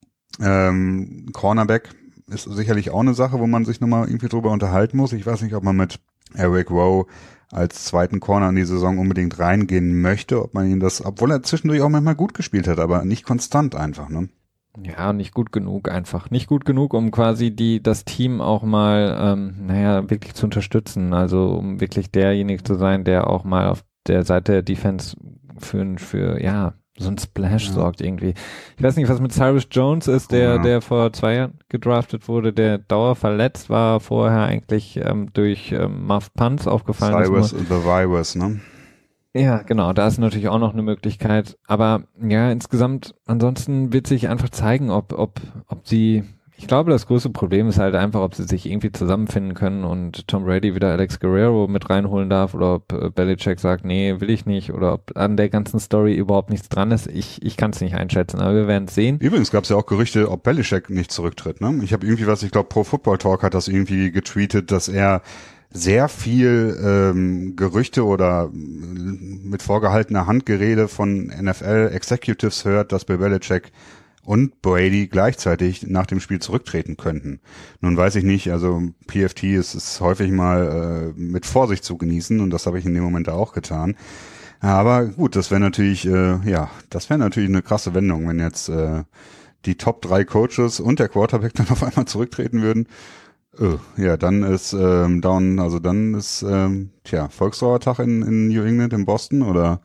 Ähm, Cornerback ist sicherlich auch eine Sache, wo man sich nochmal irgendwie drüber unterhalten muss. Ich weiß nicht, ob man mit Eric Rowe als zweiten Corner in die Saison unbedingt reingehen möchte, ob man ihn das, obwohl er zwischendurch auch manchmal gut gespielt hat, aber nicht konstant einfach, ne? Ja, nicht gut genug einfach. Nicht gut genug, um quasi die das Team auch mal, ähm, naja, wirklich zu unterstützen. Also um wirklich derjenige zu sein, der auch mal auf der Seite der Defense für, für ja, so ein Splash ja. sorgt irgendwie. Ich weiß nicht, was mit Cyrus Jones ist, der, ja. der vor zwei Jahren gedraftet wurde, der dauerverletzt war, vorher eigentlich ähm, durch ähm, Muff Punts aufgefallen. Cyrus the Virus, ne? Ja, genau, da ist natürlich auch noch eine Möglichkeit. Aber ja, insgesamt, ansonsten wird sich einfach zeigen, ob, ob, ob sie, ich glaube, das größte Problem ist halt einfach, ob sie sich irgendwie zusammenfinden können und Tom Brady wieder Alex Guerrero mit reinholen darf oder ob äh, Belichick sagt, nee, will ich nicht, oder ob an der ganzen Story überhaupt nichts dran ist. Ich, ich kann es nicht einschätzen, aber wir werden es sehen. Übrigens gab es ja auch Gerüchte, ob Belichick nicht zurücktritt, ne? Ich habe irgendwie was, ich glaube, Pro Football Talk hat das irgendwie getweetet, dass er sehr viel ähm, Gerüchte oder mit vorgehaltener Handgerede von N F L-Executives hört, dass Bill Belichick und Brady gleichzeitig nach dem Spiel zurücktreten könnten. Nun weiß ich nicht, also P F T ist, ist häufig mal äh, mit Vorsicht zu genießen und das habe ich in dem Moment auch getan. Aber gut, das wäre natürlich, äh, ja, das wäre natürlich eine krasse Wendung, wenn jetzt äh, die Top drei Coaches und der Quarterback dann auf einmal zurücktreten würden. Oh, ja, dann ist ähm, down, also dann ist ähm, tja, Volkstrauertag in, in New England, in Boston, oder?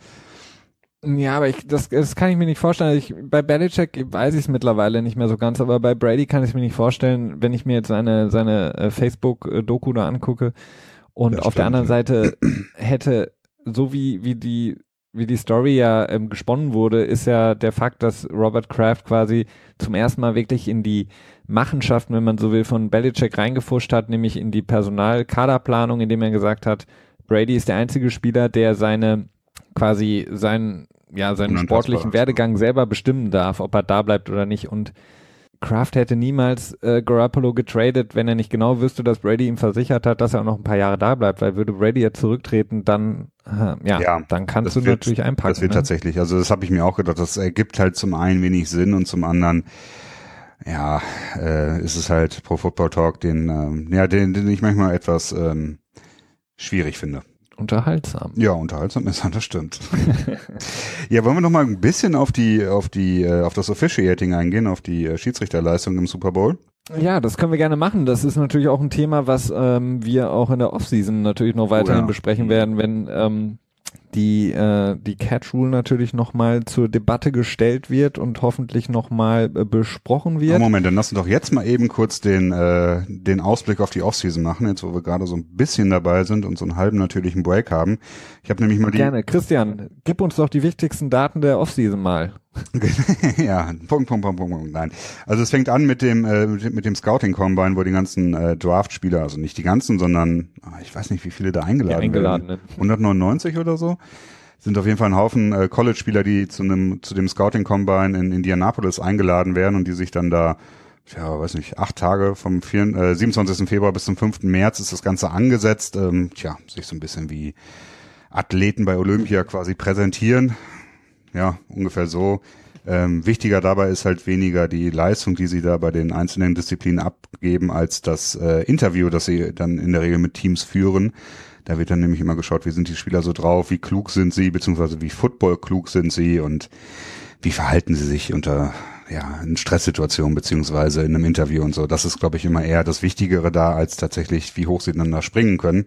Ja, aber ich, das, das kann ich mir nicht vorstellen. Ich, bei Belichick weiß ich es mittlerweile nicht mehr so ganz, aber bei Brady kann ich es mir nicht vorstellen, wenn ich mir jetzt seine, seine äh, Facebook-Doku da angucke und Ja, auf stimmt, der anderen ja. Seite hätte, so wie, wie die wie die Story ja ähm, gesponnen wurde, ist ja der Fakt, dass Robert Kraft quasi zum ersten Mal wirklich in die Machenschaften, wenn man so will, von Belichick reingefuscht hat, nämlich in die Personal-Kaderplanung, indem er gesagt hat, Brady ist der einzige Spieler, der seine quasi seinen, ja, seinen sportlichen Werdegang selber bestimmen darf, ob er da bleibt oder nicht. Und Kraft hätte niemals äh, Garoppolo getradet, wenn er nicht genau wüsste, dass Brady ihm versichert hat, dass er auch noch ein paar Jahre da bleibt, weil würde Brady jetzt zurücktreten, dann äh, ja, Ja, dann kannst das du wird- natürlich einpacken. Das wird ne? tatsächlich, also das habe ich mir auch gedacht, das ergibt halt zum einen wenig Sinn und zum anderen, ja, äh, ist es halt Pro Football Talk, den, ähm, ja, den, den ich manchmal etwas ähm, schwierig finde. Unterhaltsam. Ja, unterhaltsam ist er, das stimmt. Ja, wollen wir noch mal ein bisschen auf die, auf die, äh, auf das Officiating eingehen, auf die äh, Schiedsrichterleistung im Super Bowl? Ja, das können wir gerne machen. Das ist natürlich auch ein Thema, was ähm, wir auch in der Offseason natürlich noch weiterhin ja. besprechen werden, wenn ähm, die äh, die Catch Rule natürlich nochmal zur Debatte gestellt wird und hoffentlich nochmal äh, besprochen wird. Oh, Moment, dann lass uns doch jetzt mal eben kurz den, äh, den Ausblick auf die Offseason machen, jetzt wo wir gerade so ein bisschen dabei sind und so einen halben natürlichen Break haben. Ich habe nämlich mal die... Gerne. Christian, gib uns doch die wichtigsten Daten der Offseason mal. Ja, Punkt, Punkt, Punkt, Punkt, Punkt, nein. Also es fängt an mit dem äh, mit, mit dem Scouting Combine, wo die ganzen äh, Draft-Spieler, also nicht die ganzen, sondern ah, ich weiß nicht, wie viele da eingeladen, Die Eingeladenen. werden. hundertneunundneunzig oder so. Sind auf jeden Fall ein Haufen äh, College-Spieler, die zu einem zu dem Scouting Combine in Indianapolis eingeladen werden und die sich dann da, ja, weiß nicht, acht Tage vom vier, äh, siebenundzwanzigsten Februar bis zum fünften März ist das Ganze angesetzt. Ähm, tja, sich so ein bisschen wie Athleten bei Olympia quasi präsentieren. Ja, ungefähr so. Ähm, wichtiger dabei ist halt weniger die Leistung, die sie da bei den einzelnen Disziplinen abgeben, als das äh, Interview, das sie dann in der Regel mit Teams führen. Da wird dann nämlich immer geschaut, wie sind die Spieler so drauf, wie klug sind sie, beziehungsweise wie Football klug sind sie und wie verhalten sie sich unter ja in Stresssituationen beziehungsweise in einem Interview und so. Das ist, glaube ich, immer eher das Wichtigere da, als tatsächlich, wie hoch sie dann da springen können.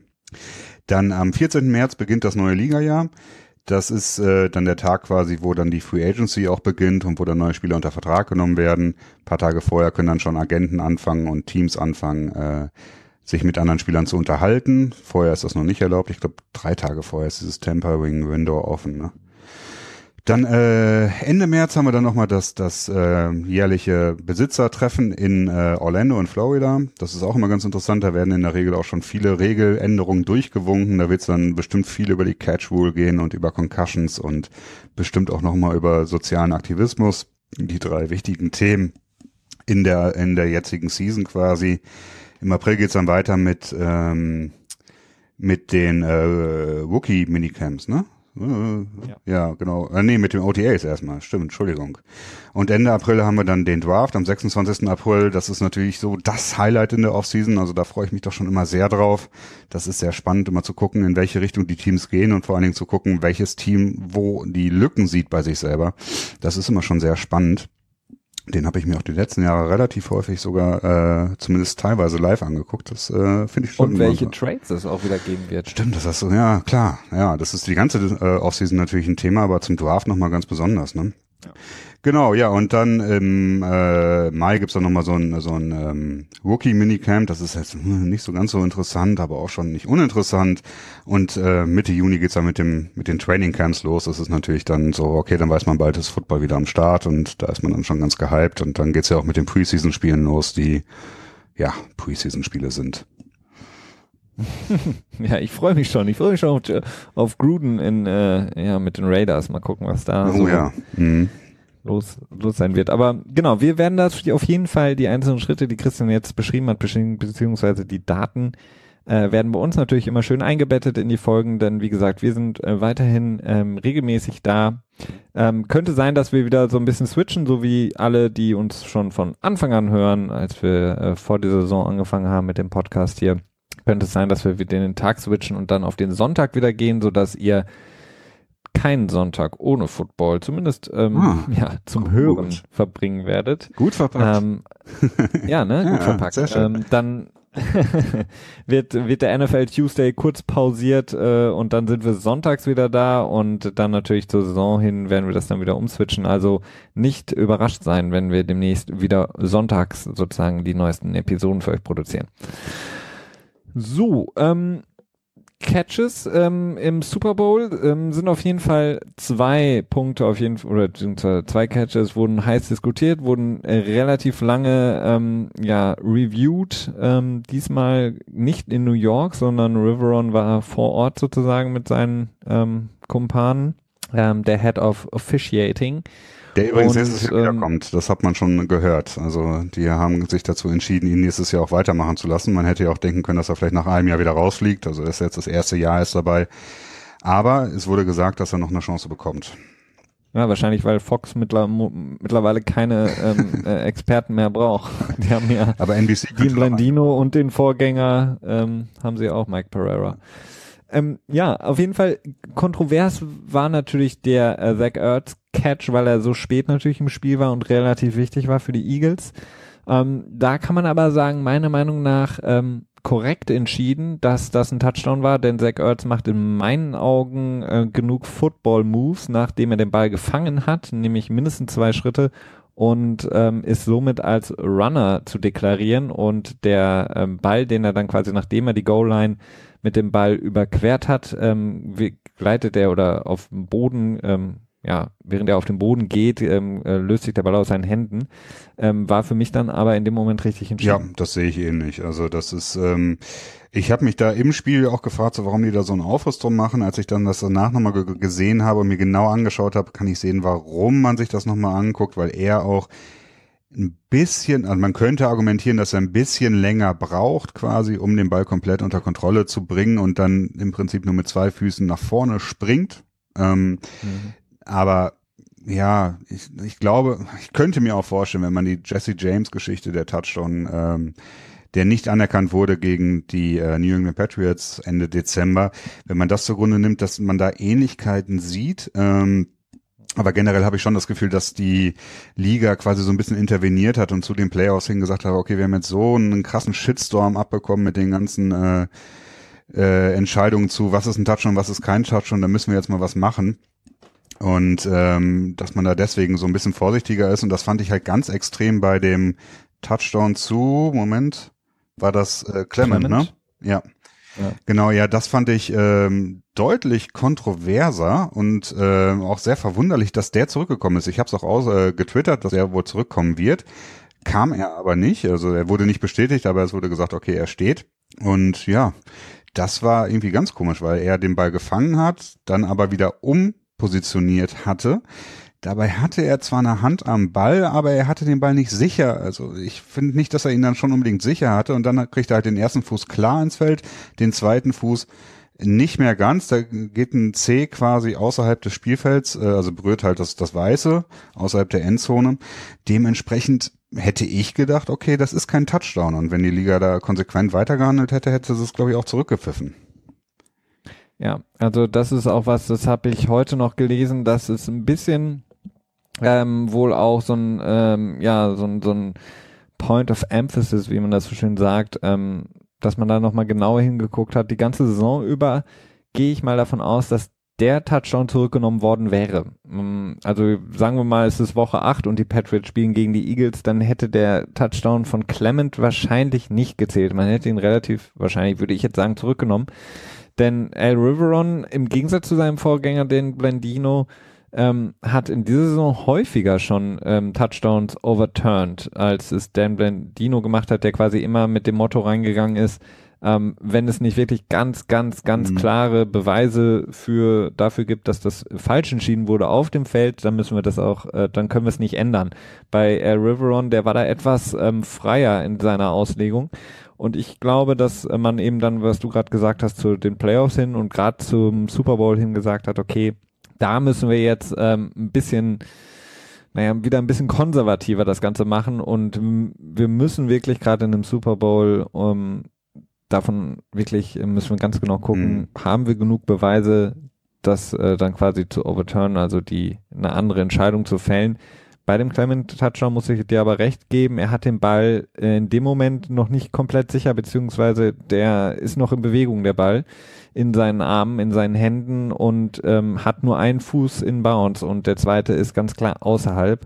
Dann am vierzehnten März beginnt das neue Ligajahr. Das ist äh, dann der Tag quasi, wo dann die Free Agency auch beginnt und wo dann neue Spieler unter Vertrag genommen werden. Ein paar Tage vorher können dann schon Agenten anfangen und Teams anfangen, äh, sich mit anderen Spielern zu unterhalten. Vorher ist das noch nicht erlaubt. Ich glaube, drei Tage vorher ist dieses Tempering Window offen. Ne? Dann äh, Ende März haben wir dann nochmal das, das äh, jährliche Besitzertreffen in äh, Orlando in Florida. Das ist auch immer ganz interessant. Da werden in der Regel auch schon viele Regeländerungen durchgewunken. Da wird es dann bestimmt viel über die Catch Rule gehen und über Concussions und bestimmt auch nochmal über sozialen Aktivismus. Die drei wichtigen Themen in der in der jetzigen Season quasi. Im April geht's dann weiter mit ähm, mit den äh, Rookie-Minicamps, ne? Ja. ja, genau. Äh, nee, mit dem O T As erstmal. Stimmt, Entschuldigung. Und Ende April haben wir dann den Draft am sechsundzwanzigsten April. Das ist natürlich so das Highlight in der Offseason. Also da freue ich mich doch schon immer sehr drauf. Das ist sehr spannend, immer zu gucken, in welche Richtung die Teams gehen und vor allen Dingen zu gucken, welches Team wo die Lücken sieht bei sich selber. Das ist immer schon sehr spannend. Den habe ich mir auch die letzten Jahre relativ häufig sogar, äh, zumindest teilweise live angeguckt. Das äh, finde ich schon. Und welche Trades es auch wieder geben wird. Stimmt, das hast du, ja klar. Ja, das ist die ganze äh, Offseason natürlich ein Thema, aber zum Draft nochmal ganz besonders, ne? Ja. Genau, ja, und dann im äh, Mai gibt's dann nochmal so ein, so ein ähm, Rookie-Minicamp. Das ist jetzt hm, nicht so ganz so interessant, aber auch schon nicht uninteressant. Und äh, Mitte Juni geht's dann mit dem mit den Training-Camps los. Das ist natürlich dann so, okay, dann weiß man, bald ist Football wieder am Start und da ist man dann schon ganz gehypt. Und dann geht's ja auch mit den Preseason-Spielen los, die ja Preseason-Spiele sind. Ja, ich freue mich schon. Ich freue mich schon auf, auf Gruden in, äh, ja, mit den Raiders. Mal gucken, was da oh, so ja. mhm. los, los sein wird. Aber genau, wir werden das auf jeden Fall, die einzelnen Schritte, die Christian jetzt beschrieben hat, beziehungsweise die Daten, äh, werden bei uns natürlich immer schön eingebettet in die Folgen, denn wie gesagt, wir sind äh, weiterhin ähm, regelmäßig da. Ähm, könnte sein, dass wir wieder so ein bisschen switchen, so wie alle, die uns schon von Anfang an hören, als wir äh, vor der Saison angefangen haben mit dem Podcast hier. Könnte es sein, dass wir wieder den Tag switchen und dann auf den Sonntag wieder gehen, sodass ihr keinen Sonntag ohne Football, zumindest ähm, ah, ja, zum gut. Hören verbringen werdet. Gut verpackt. Ähm, ja, ne, gut ja, verpackt. Sehr schön. Ähm, dann wird, wird der N F L Tuesday kurz pausiert äh, und dann sind wir sonntags wieder da und dann natürlich zur Saison hin werden wir das dann wieder umswitchen. Also nicht überrascht sein, wenn wir demnächst wieder sonntags sozusagen die neuesten Episoden für euch produzieren. So, ähm, Catches ähm, im Super Bowl ähm, sind auf jeden Fall zwei Punkte auf jeden Fall, oder zwei Catches wurden heiß diskutiert, wurden äh, relativ lange ähm, ja reviewed, ähm, diesmal nicht in New York, sondern Riveron war vor Ort sozusagen mit seinen ähm, Kumpanen, ähm, der Head of Officiating. Der übrigens und, nächstes Jahr wiederkommt, das hat man schon gehört. Also die haben sich dazu entschieden, ihn nächstes Jahr auch weitermachen zu lassen. Man hätte ja auch denken können, dass er vielleicht nach einem Jahr wieder rausfliegt. Also er ist jetzt das erste Jahr ist dabei. Aber es wurde gesagt, dass er noch eine Chance bekommt. Ja, wahrscheinlich, weil Fox mittler, mittlerweile keine ähm, äh, Experten mehr braucht. Die haben ja Aber N B C Dean Blandino und den Vorgänger ähm, haben sie auch, Mike Pereira. Ähm, ja, auf jeden Fall kontrovers war natürlich der äh, Zach Ertz Catch, weil er so spät natürlich im Spiel war und relativ wichtig war für die Eagles. Ähm, da kann man aber sagen, meiner Meinung nach ähm, korrekt entschieden, dass das ein Touchdown war, denn Zach Ertz macht in meinen Augen äh, genug Football-Moves, nachdem er den Ball gefangen hat, nämlich mindestens zwei Schritte und ähm, ist somit als Runner zu deklarieren und der ähm, Ball, den er dann quasi, nachdem er die Goal-Line mit dem Ball überquert hat, ähm, gleitet er oder auf dem Boden, ähm, ja, während er auf dem Boden geht, ähm, äh, löst sich der Ball aus seinen Händen, ähm, war für mich dann aber in dem Moment richtig entschieden. Ja, das sehe ich ähnlich. Also das ist, ähm, ich habe mich da im Spiel auch gefragt, so, warum die da so einen Aufriss drum machen. Als ich dann das danach nochmal ge- gesehen habe und mir genau angeschaut habe, kann ich sehen, warum man sich das nochmal anguckt, weil er auch ein bisschen, also man könnte argumentieren, dass er ein bisschen länger braucht quasi, um den Ball komplett unter Kontrolle zu bringen und dann im Prinzip nur mit zwei Füßen nach vorne springt. Ähm, mhm. Aber ja, ich, ich glaube, ich könnte mir auch vorstellen, wenn man die Jesse James Geschichte, der Touchdown, ähm, der nicht anerkannt wurde gegen die äh, New England Patriots Ende Dezember, wenn man das zugrunde nimmt, dass man da Ähnlichkeiten sieht, ähm, aber generell habe ich schon das Gefühl, dass die Liga quasi so ein bisschen interveniert hat und zu den Playoffs hin gesagt hat, okay, wir haben jetzt so einen krassen Shitstorm abbekommen mit den ganzen äh, äh, Entscheidungen zu, was ist ein Touchdown, was ist kein Touchdown, da müssen wir jetzt mal was machen. Und ähm, dass man da deswegen so ein bisschen vorsichtiger ist. Und das fand ich halt ganz extrem bei dem Touchdown zu, Moment, war das äh, Clement, Clement, ne? Ja. Ja. Genau, ja, das fand ich ähm, deutlich kontroverser und äh, auch sehr verwunderlich, dass der zurückgekommen ist. Ich habe es auch aus, äh, getwittert, dass er wohl zurückkommen wird. Kam er aber nicht, also er wurde nicht bestätigt, aber es wurde gesagt, okay, er steht. Und ja, das war irgendwie ganz komisch, weil er den Ball gefangen hat, dann aber wieder umpositioniert hatte. Dabei hatte er zwar eine Hand am Ball, aber er hatte den Ball nicht sicher. Also ich finde nicht, dass er ihn dann schon unbedingt sicher hatte. Und dann kriegt er halt den ersten Fuß klar ins Feld, den zweiten Fuß nicht mehr ganz. Da geht ein C quasi außerhalb des Spielfelds, also berührt halt das, das Weiße außerhalb der Endzone. Dementsprechend hätte ich gedacht, okay, das ist kein Touchdown. Und wenn die Liga da konsequent weitergehandelt hätte, hätte sie es, glaube ich, auch zurückgepfiffen. Ja, also das ist auch was, das habe ich heute noch gelesen, dass es ein bisschen ähm, wohl auch so ein, ähm, ja, so ein, so ein Point of Emphasis, wie man das so schön sagt, ähm, dass man da nochmal genauer hingeguckt hat. Die ganze Saison über gehe ich mal davon aus, dass der Touchdown zurückgenommen worden wäre. Also sagen wir mal, es ist Woche acht und die Patriots spielen gegen die Eagles, dann hätte der Touchdown von Clement wahrscheinlich nicht gezählt. Man hätte ihn relativ, wahrscheinlich würde ich jetzt sagen, zurückgenommen. Denn Al Riveron, im Gegensatz zu seinem Vorgänger, den Blandino, ähm, hat in dieser Saison häufiger schon ähm, Touchdowns overturned, als es Dan Blandino gemacht hat, der quasi immer mit dem Motto reingegangen ist, ähm, wenn es nicht wirklich ganz, ganz, ganz mhm. klare Beweise für dafür gibt, dass das falsch entschieden wurde auf dem Feld, dann müssen wir das auch, äh, dann können wir es nicht ändern. Bei Al Riveron, der war da etwas ähm, freier in seiner Auslegung. Und ich glaube, dass äh, man eben dann, was du gerade gesagt hast, zu den Playoffs hin und gerade zum Super Bowl hin gesagt hat, okay, da müssen wir jetzt ähm, ein bisschen, naja, wieder ein bisschen konservativer das Ganze machen und m- wir müssen wirklich gerade in einem Super Bowl um, davon wirklich, müssen wir ganz genau gucken, mhm. haben wir genug Beweise, das äh, dann quasi zu overturnen, also die eine andere Entscheidung zu fällen. Bei dem Clement Touchdown muss ich dir aber recht geben, er hat den Ball in dem Moment noch nicht komplett sicher, beziehungsweise der ist noch in Bewegung, der Ball, in seinen Armen, in seinen Händen und ähm, hat nur einen Fuß in Bounds und der zweite ist ganz klar außerhalb.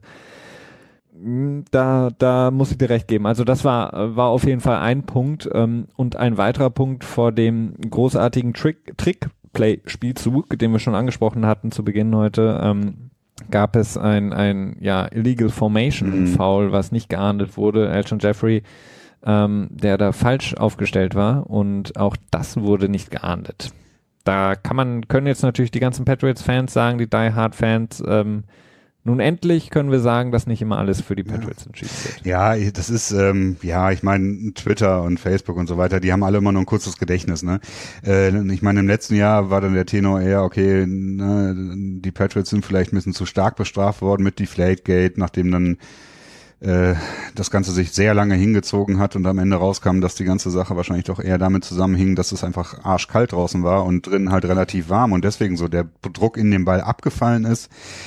Da, da muss ich dir recht geben. Also das war, war auf jeden Fall ein Punkt ähm, und ein weiterer Punkt vor dem großartigen Trick, Trick-Play-Spielzug, den wir schon angesprochen hatten zu Beginn heute, ähm, gab es ein, ein ja, Illegal Formation Foul, mhm. was nicht geahndet wurde. Alshon Jeffrey, ähm, der da falsch aufgestellt war und auch das wurde nicht geahndet. Da kann man, können jetzt natürlich die ganzen Patriots-Fans sagen, die Die Hard-Fans, ähm, nun endlich können wir sagen, dass nicht immer alles für die Patriots ja. entschieden wird. Ja, das ist, ähm, ja, ich meine, Twitter und Facebook und so weiter, die haben alle immer noch ein kurzes Gedächtnis, ne? Äh, ich meine, im letzten Jahr war dann der Tenor eher, okay, ne, die Patriots sind vielleicht ein bisschen zu stark bestraft worden mit Deflategate, nachdem dann äh, das Ganze sich sehr lange hingezogen hat und am Ende rauskam, dass die ganze Sache wahrscheinlich doch eher damit zusammenhing, dass es einfach arschkalt draußen war und drin halt relativ warm und deswegen so der Druck in den Ball abgefallen ist.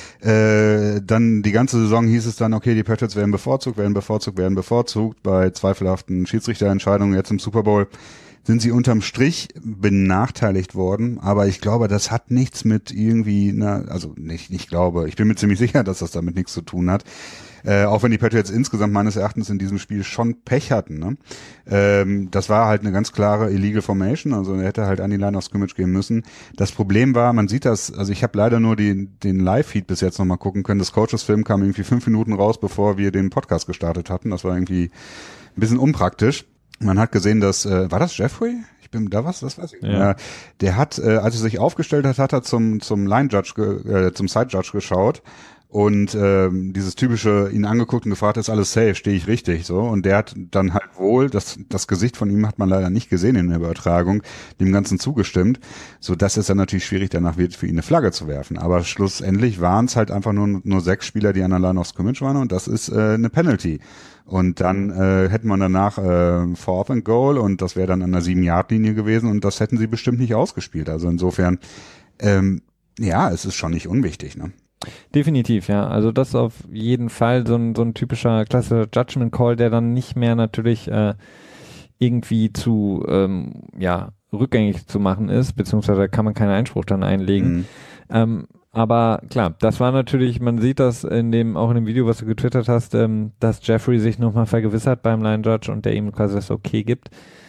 Äh, dann die ganze Saison hieß es dann, okay, die Patriots werden bevorzugt, werden bevorzugt, werden bevorzugt bei zweifelhaften Schiedsrichterentscheidungen. Jetzt im Super Bowl sind sie unterm Strich benachteiligt worden, aber ich glaube, das hat nichts mit irgendwie, na, also nicht, nicht glaube, ich bin mir ziemlich sicher, dass das damit nichts zu tun hat. Äh, auch wenn die Patriots insgesamt meines Erachtens in diesem Spiel schon Pech hatten. Ne? Ähm, das war halt eine ganz klare Illegal Formation, also er hätte halt an die Line of Scrimmage gehen müssen. Das Problem war, man sieht das, also ich habe leider nur die, den Live-Feed bis jetzt nochmal gucken können. Das Coaches-Film kam irgendwie fünf Minuten raus, bevor wir den Podcast gestartet hatten. Das war irgendwie ein bisschen unpraktisch. Man hat gesehen, dass, äh, war das Jeffrey? Ich bin da was, das weiß ich. Ja. Ja, der hat, äh, als er sich aufgestellt hat, hat er zum zum Line Judge, ge, äh, zum Side Judge geschaut und ähm, dieses typische ihn angeguckt und gefragt, ist alles safe, stehe ich richtig, so. Und der hat dann halt wohl, das das Gesicht von ihm hat man leider nicht gesehen in der Übertragung, dem Ganzen zugestimmt, so dass es dann natürlich schwierig danach wird, für ihn eine Flagge zu werfen. Aber schlussendlich waren es halt einfach nur nur sechs Spieler, die an der Line of Scrimmage waren und das ist äh, eine Penalty. Und dann äh, hätten wir danach äh, Fourth and Goal und das wäre dann an der sieben-Yard-Linie gewesen und das hätten sie bestimmt nicht ausgespielt. Also insofern, ähm, ja, es ist schon nicht unwichtig, ne? Definitiv, ja. Also das ist auf jeden Fall so ein, so ein typischer klassischer Judgment Call, der dann nicht mehr natürlich äh, irgendwie zu, ähm, ja, rückgängig zu machen ist, beziehungsweise da kann man keinen Einspruch dann einlegen. Mhm. Ähm, Aber klar, das war natürlich, man sieht das in dem, auch in dem Video, was du getwittert hast, ähm, dass Jeffrey sich nochmal vergewissert beim Line Judge und der ihm quasi das Okay gibt.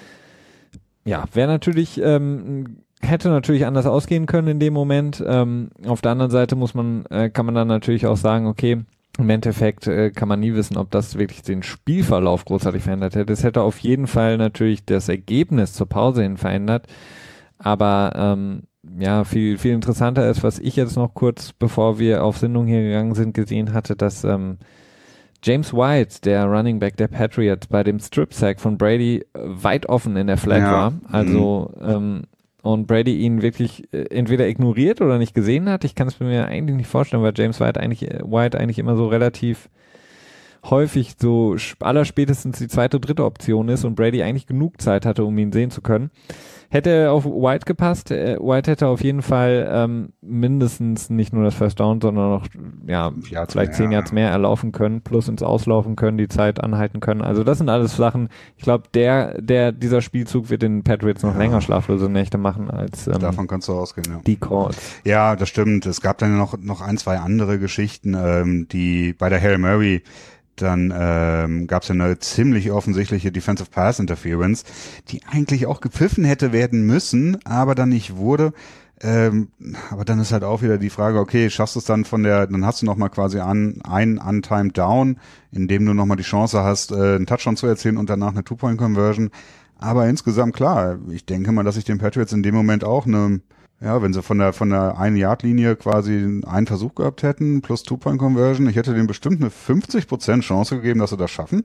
Ja, wäre natürlich, ähm, hätte natürlich anders ausgehen können in dem Moment. Ähm, auf der anderen Seite muss man, äh, kann man dann natürlich auch sagen, okay, im Endeffekt äh, kann man nie wissen, ob das wirklich den Spielverlauf großartig verändert hätte. Es hätte auf jeden Fall natürlich das Ergebnis zur Pause hin verändert, aber ähm, ja, viel, viel interessanter ist, was ich jetzt noch kurz, bevor wir auf Sendung hier gegangen sind, gesehen hatte, dass ähm, James White, der Running Back der Patriots, bei dem Strip-Sack von Brady weit offen in der Flag ja. war. Also mhm. ähm, und Brady ihn wirklich äh, entweder ignoriert oder nicht gesehen hat. Ich kann es mir eigentlich nicht vorstellen, weil James White eigentlich, äh, White eigentlich immer so relativ häufig so allerspätestens die zweite, dritte Option ist und Brady eigentlich genug Zeit hatte, um ihn sehen zu können. hätte er auf White gepasst, äh, White hätte auf jeden Fall ähm, mindestens nicht nur das First Down, sondern noch ja Yards vielleicht mehr, zehn Yards ja. mehr erlaufen können, plus ins Auslaufen können, die Zeit anhalten können. Also das sind alles Sachen. Ich glaube, der, der, dieser Spielzug wird den Patriots noch Ja. länger schlaflose Nächte machen als ähm, Davon kannst du ausgehen, ja. die Calls. Ja, das stimmt. Es gab dann noch, noch ein, zwei andere Geschichten, ähm, die bei der Hail Mary dann ähm, gab es ja eine ziemlich offensichtliche Defensive Pass Interference, die eigentlich auch gepfiffen hätte werden müssen, aber dann nicht wurde. Ähm, aber dann ist halt auch wieder die Frage, okay, schaffst du es dann von der, dann hast du nochmal quasi an, ein Untimed Down, in dem du nochmal die Chance hast, äh, einen Touchdown zu erzielen und danach eine Two-Point-Conversion. Aber insgesamt klar, ich denke mal, dass ich den Patriots in dem Moment auch eine, ja, wenn sie von der von der Ein-Yard-Linie quasi einen Versuch gehabt hätten, plus Two-Point-Conversion, ich hätte denen bestimmt eine fünfzig Prozent Chance gegeben, dass sie das schaffen.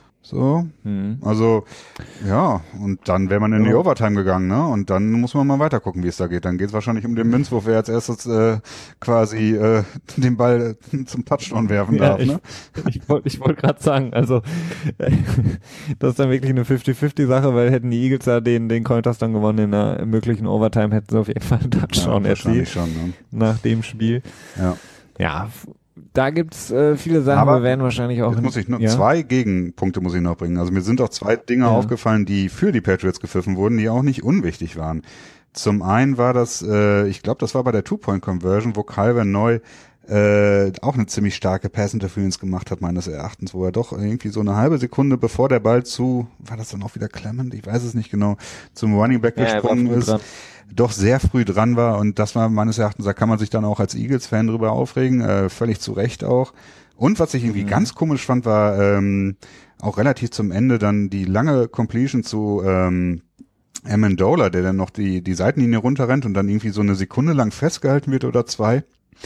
So, Mhm. also, ja, und dann wäre man in die Ja. Overtime gegangen, ne? Und dann muss man mal weiter gucken, wie es da geht. Dann geht es wahrscheinlich um den Münzwurf, wer als erstes äh, quasi äh, den Ball zum Touchdown werfen Ja, darf, ich, ne? ich wollte ich wollte gerade sagen, also äh, das ist dann wirklich eine fünfzig fünfzig Sache, weil hätten die Eagles da den, den Cointoss dann gewonnen in einer möglichen Overtime, hätten sie auf jeden Fall einen Touchdown Ja, erzielt wahrscheinlich schon, ne? nach dem Spiel. Ja. Ja, f- da gibt's äh, viele Sachen, Aber wir werden wahrscheinlich auch... Jetzt in- muss ich noch ja? zwei Gegenpunkte muss ich noch bringen. Also mir sind auch zwei Dinge Ja. aufgefallen, die für die Patriots gepfiffen wurden, die auch nicht unwichtig waren. Zum einen war das, äh, ich glaube, das war bei der Two-Point-Conversion, wo Calvin Neu äh, auch eine ziemlich starke Pass-Interference gemacht hat, meines Erachtens, wo er doch irgendwie so eine halbe Sekunde, bevor der Ball zu, war das dann auch wieder Clement? Ich weiß es nicht genau, zum Running Back Ja, er war gesprungen früh ist. dran. Doch sehr früh dran war und das war meines Erachtens, da kann man sich dann auch als Eagles-Fan drüber aufregen, äh, völlig zu Recht auch. Und was ich irgendwie Mhm. ganz komisch fand, war ähm, auch relativ zum Ende dann die lange Completion zu ähm, Amendola, der dann noch die die Seitenlinie runterrennt und dann irgendwie so eine Sekunde lang festgehalten wird oder zwei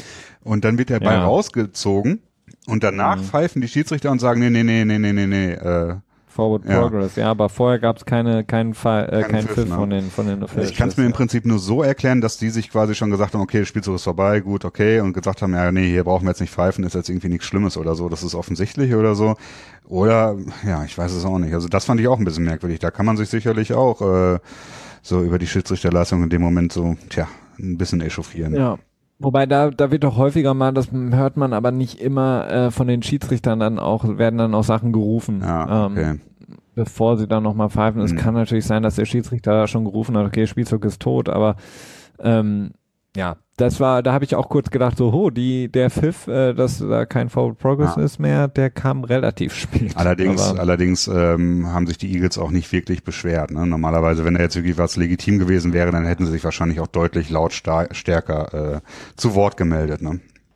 und dann wird der Ball Ja. rausgezogen und danach Mhm. pfeifen die Schiedsrichter und sagen, nee, nee, nee, nee, nee, nee, nee, äh, Forward Ja. Progress, ja, aber vorher gab's keine, keinen Fall, äh, Keinen keinen Pfiff, Pfiff ne? von den, von den Officials. Ich kann es mir im Prinzip nur so erklären, dass die sich quasi schon gesagt haben, okay, das Spielzug ist vorbei, gut, okay, und gesagt haben, ja, nee, hier brauchen wir jetzt nicht pfeifen, ist jetzt irgendwie nichts Schlimmes oder so, das ist offensichtlich oder so. Oder, ja, ich weiß es auch nicht. Also das fand ich auch ein bisschen merkwürdig. Da kann man sich sicherlich auch äh, so über die Schiedsrichterleistung in dem Moment so, tja, ein bisschen echauffieren. Ja. Wobei da, da wird doch häufiger mal, das hört man aber nicht immer äh, von den Schiedsrichtern dann auch, werden dann auch Sachen gerufen. Ja, okay. Ähm, bevor sie dann nochmal pfeifen. Es Mhm. kann natürlich sein, dass der Schiedsrichter da schon gerufen hat, okay, Spielzug ist tot, aber ähm, ja, das war, da habe ich auch kurz gedacht, so, ho, die, der Pfiff, äh, dass da kein Forward Progress Ja. ist mehr, der kam relativ spät. Allerdings, aber, allerdings ähm, haben sich die Eagles auch nicht wirklich beschwert. Ne? Normalerweise, wenn da jetzt wirklich was legitim gewesen wäre, dann hätten sie sich wahrscheinlich auch deutlich laut star- stärker äh, zu Wort gemeldet. Ne?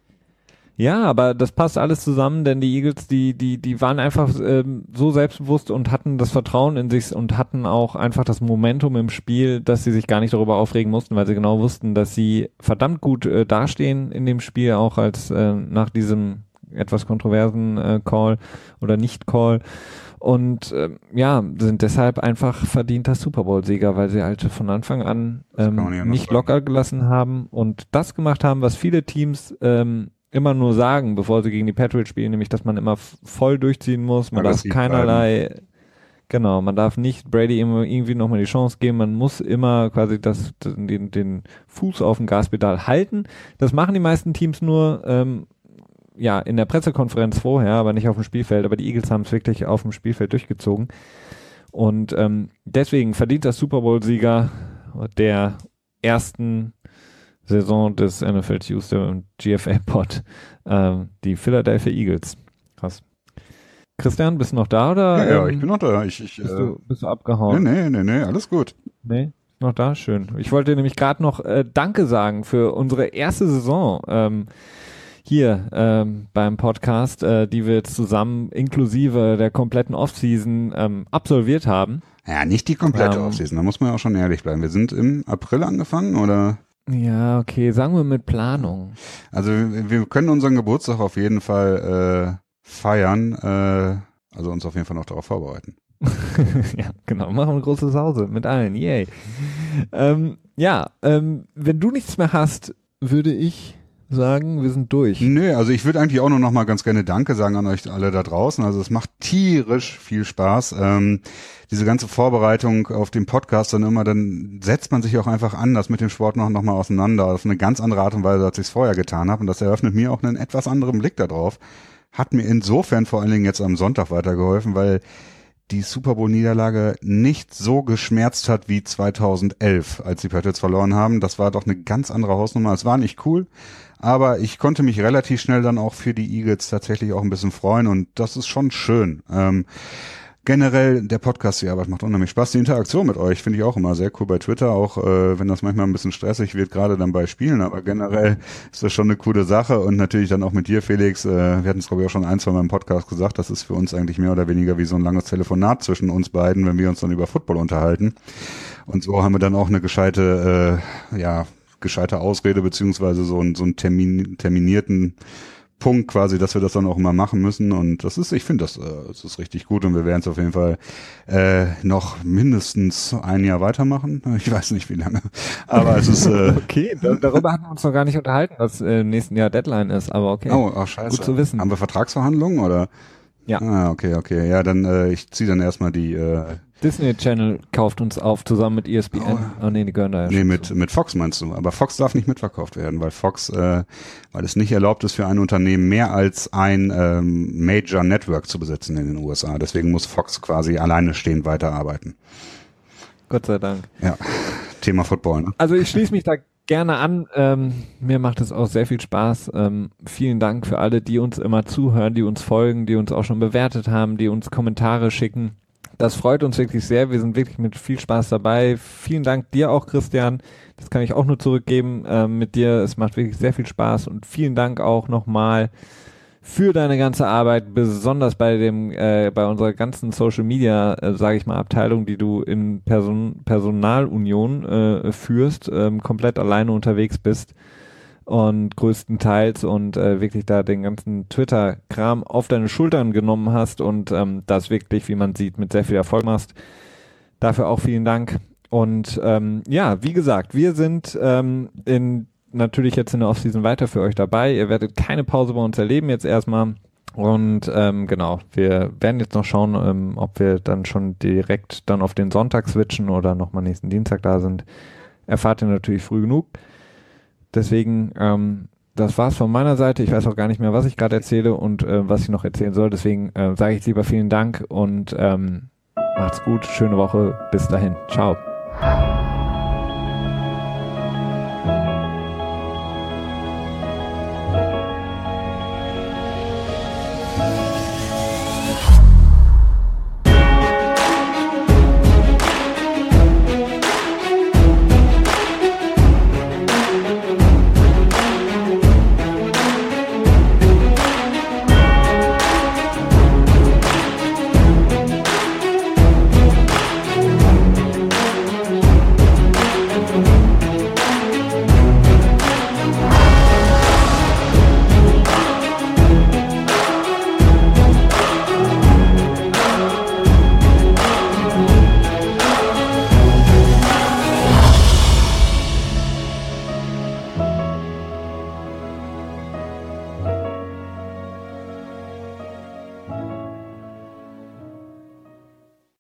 ja, aber das passt alles zusammen, denn die Eagles, die, die, die waren einfach ähm, so selbstbewusst und hatten das Vertrauen in sich und hatten auch einfach das Momentum im Spiel, dass sie sich gar nicht darüber aufregen mussten, weil sie genau wussten, dass sie verdammt gut äh, dastehen in dem Spiel, auch als äh, nach diesem etwas kontroversen äh, Call oder Nicht-Call. Und ähm, ja, sind deshalb einfach verdienter Super Bowl-Sieger, weil sie halt von Anfang an Das kann man ähm, nicht anders nicht sagen. locker gelassen haben und das gemacht haben, was viele Teams ähm, immer nur sagen, bevor sie gegen die Patriots spielen, nämlich, dass man immer f- voll durchziehen muss, man darf Aggressiv keinerlei, genau, man darf nicht Brady immer irgendwie nochmal die Chance geben, man muss immer quasi das, den, den Fuß auf dem Gaspedal halten. Das machen die meisten Teams nur, ähm, ja, in der Pressekonferenz vorher, aber nicht auf dem Spielfeld, aber die Eagles haben es wirklich auf dem Spielfeld durchgezogen. Und ähm, deswegen verdient das Super Bowl-Sieger der ersten Saison des N F L Tuesday und G F A-Pod, ähm, die Philadelphia Eagles. Krass. Christian, bist du noch da oder? Ja, ja, ähm, ich bin noch da. Ich, ich, bist, äh, du, bist du nee, abgehauen? nee, nee, nee, alles gut. Nee, noch da? Schön. Ich wollte nämlich gerade noch äh, Danke sagen für unsere erste Saison ähm, hier ähm, beim Podcast, äh, die wir jetzt zusammen inklusive der kompletten Offseason ähm, absolviert haben. Ja, nicht die komplette Ähm, Offseason, da muss man auch schon ehrlich bleiben. Wir sind im April angefangen, oder? Ja, okay, sagen wir mit Planung. Also wir, wir können unseren Geburtstag auf jeden Fall äh, feiern, äh, also uns auf jeden Fall noch darauf vorbereiten. Ja, genau, machen wir eine große Sause mit allen, yay. Ähm, ja, ähm, wenn du nichts mehr hast, würde ich sagen? Wir sind durch. Nee, also ich würde eigentlich auch nur noch mal ganz gerne Danke sagen an euch alle da draußen. Also es macht tierisch viel Spaß. Ähm, diese ganze Vorbereitung auf den Podcast dann immer, dann setzt man sich auch einfach anders mit dem Sport noch, noch mal auseinander. Auf eine ganz andere Art und Weise, als ich es vorher getan habe. Und das eröffnet mir auch einen etwas anderen Blick darauf. Hat mir insofern vor allen Dingen jetzt am Sonntag weitergeholfen, weil die Super Bowl-Niederlage nicht so geschmerzt hat wie zweitausendelf, als die Patriots verloren haben. Das war doch eine ganz andere Hausnummer. Es war nicht cool, aber ich konnte mich relativ schnell dann auch für die Eagles tatsächlich auch ein bisschen freuen und das ist schon schön. Ähm, generell der Podcast, die Arbeit macht unheimlich Spaß. Die Interaktion mit euch finde ich auch immer sehr cool bei Twitter, auch äh, wenn das manchmal ein bisschen stressig wird, gerade dann bei Spielen, aber generell ist das schon eine coole Sache und natürlich dann auch mit dir, Felix. Äh, wir hatten es, glaube ich, auch schon ein, zwei Mal im Podcast gesagt, das ist für uns eigentlich mehr oder weniger wie so ein langes Telefonat zwischen uns beiden, wenn wir uns dann über Football unterhalten. Und so haben wir dann auch eine gescheite, äh, ja, gescheite Ausrede beziehungsweise so, ein, so einen Termin, terminierten Punkt quasi, dass wir das dann auch immer machen müssen und das ist, ich finde das, äh, das ist richtig gut und wir werden es auf jeden Fall äh, noch mindestens ein Jahr weitermachen. Ich weiß nicht wie lange, aber es ist äh, okay. Da, darüber hatten wir uns noch gar nicht unterhalten, was äh, im nächsten Jahr Deadline ist, aber okay. Oh, ach scheiße. Gut zu wissen. Haben wir Vertragsverhandlungen oder? Ja. Ah, okay, okay. Ja, dann äh, ich ziehe dann erstmal die äh, Disney Channel kauft uns auf zusammen mit E S P N. Oh, oh nee, die gehören da ja Nee, schon mit, zu. mit Fox meinst du. Aber Fox darf nicht mitverkauft werden, weil Fox, äh, weil es nicht erlaubt ist für ein Unternehmen mehr als ein ähm, Major Network zu besitzen in den U S A. Deswegen muss Fox quasi alleine stehend weiterarbeiten. Gott sei Dank. Ja, Thema Football, ne? Also ich schließe mich da gerne an. Ähm, mir macht es auch sehr viel Spaß. Ähm, vielen Dank für alle, die uns immer zuhören, die uns folgen, die uns auch schon bewertet haben, die uns Kommentare schicken. Das freut uns wirklich sehr. Wir sind wirklich mit viel Spaß dabei. Vielen Dank dir auch, Christian. Das kann ich auch nur zurückgeben äh, mit dir. Es macht wirklich sehr viel Spaß und vielen Dank auch nochmal für deine ganze Arbeit, besonders bei dem äh, bei unserer ganzen Social Media, äh, sage ich mal, Abteilung, die du in Person Personalunion äh, führst, ähm, komplett alleine unterwegs bist. Und größtenteils und äh, wirklich da den ganzen Twitter-Kram auf deine Schultern genommen hast und ähm, das wirklich, wie man sieht, mit sehr viel Erfolg machst. Dafür auch vielen Dank. Und ähm, ja, wie gesagt, wir sind ähm, in natürlich jetzt in der Offseason weiter für euch dabei. Ihr werdet keine Pause bei uns erleben jetzt erstmal. Und ähm, genau, wir werden jetzt noch schauen, ähm, ob wir dann schon direkt dann auf den Sonntag switchen oder nochmal nächsten Dienstag da sind. Erfahrt ihr natürlich früh genug. Deswegen, ähm, das war's von meiner Seite. Ich weiß auch gar nicht mehr, was ich gerade erzähle und äh, was ich noch erzählen soll. Deswegen äh, sage ich lieber vielen Dank und ähm, macht's gut. Schöne Woche. Bis dahin. Ciao.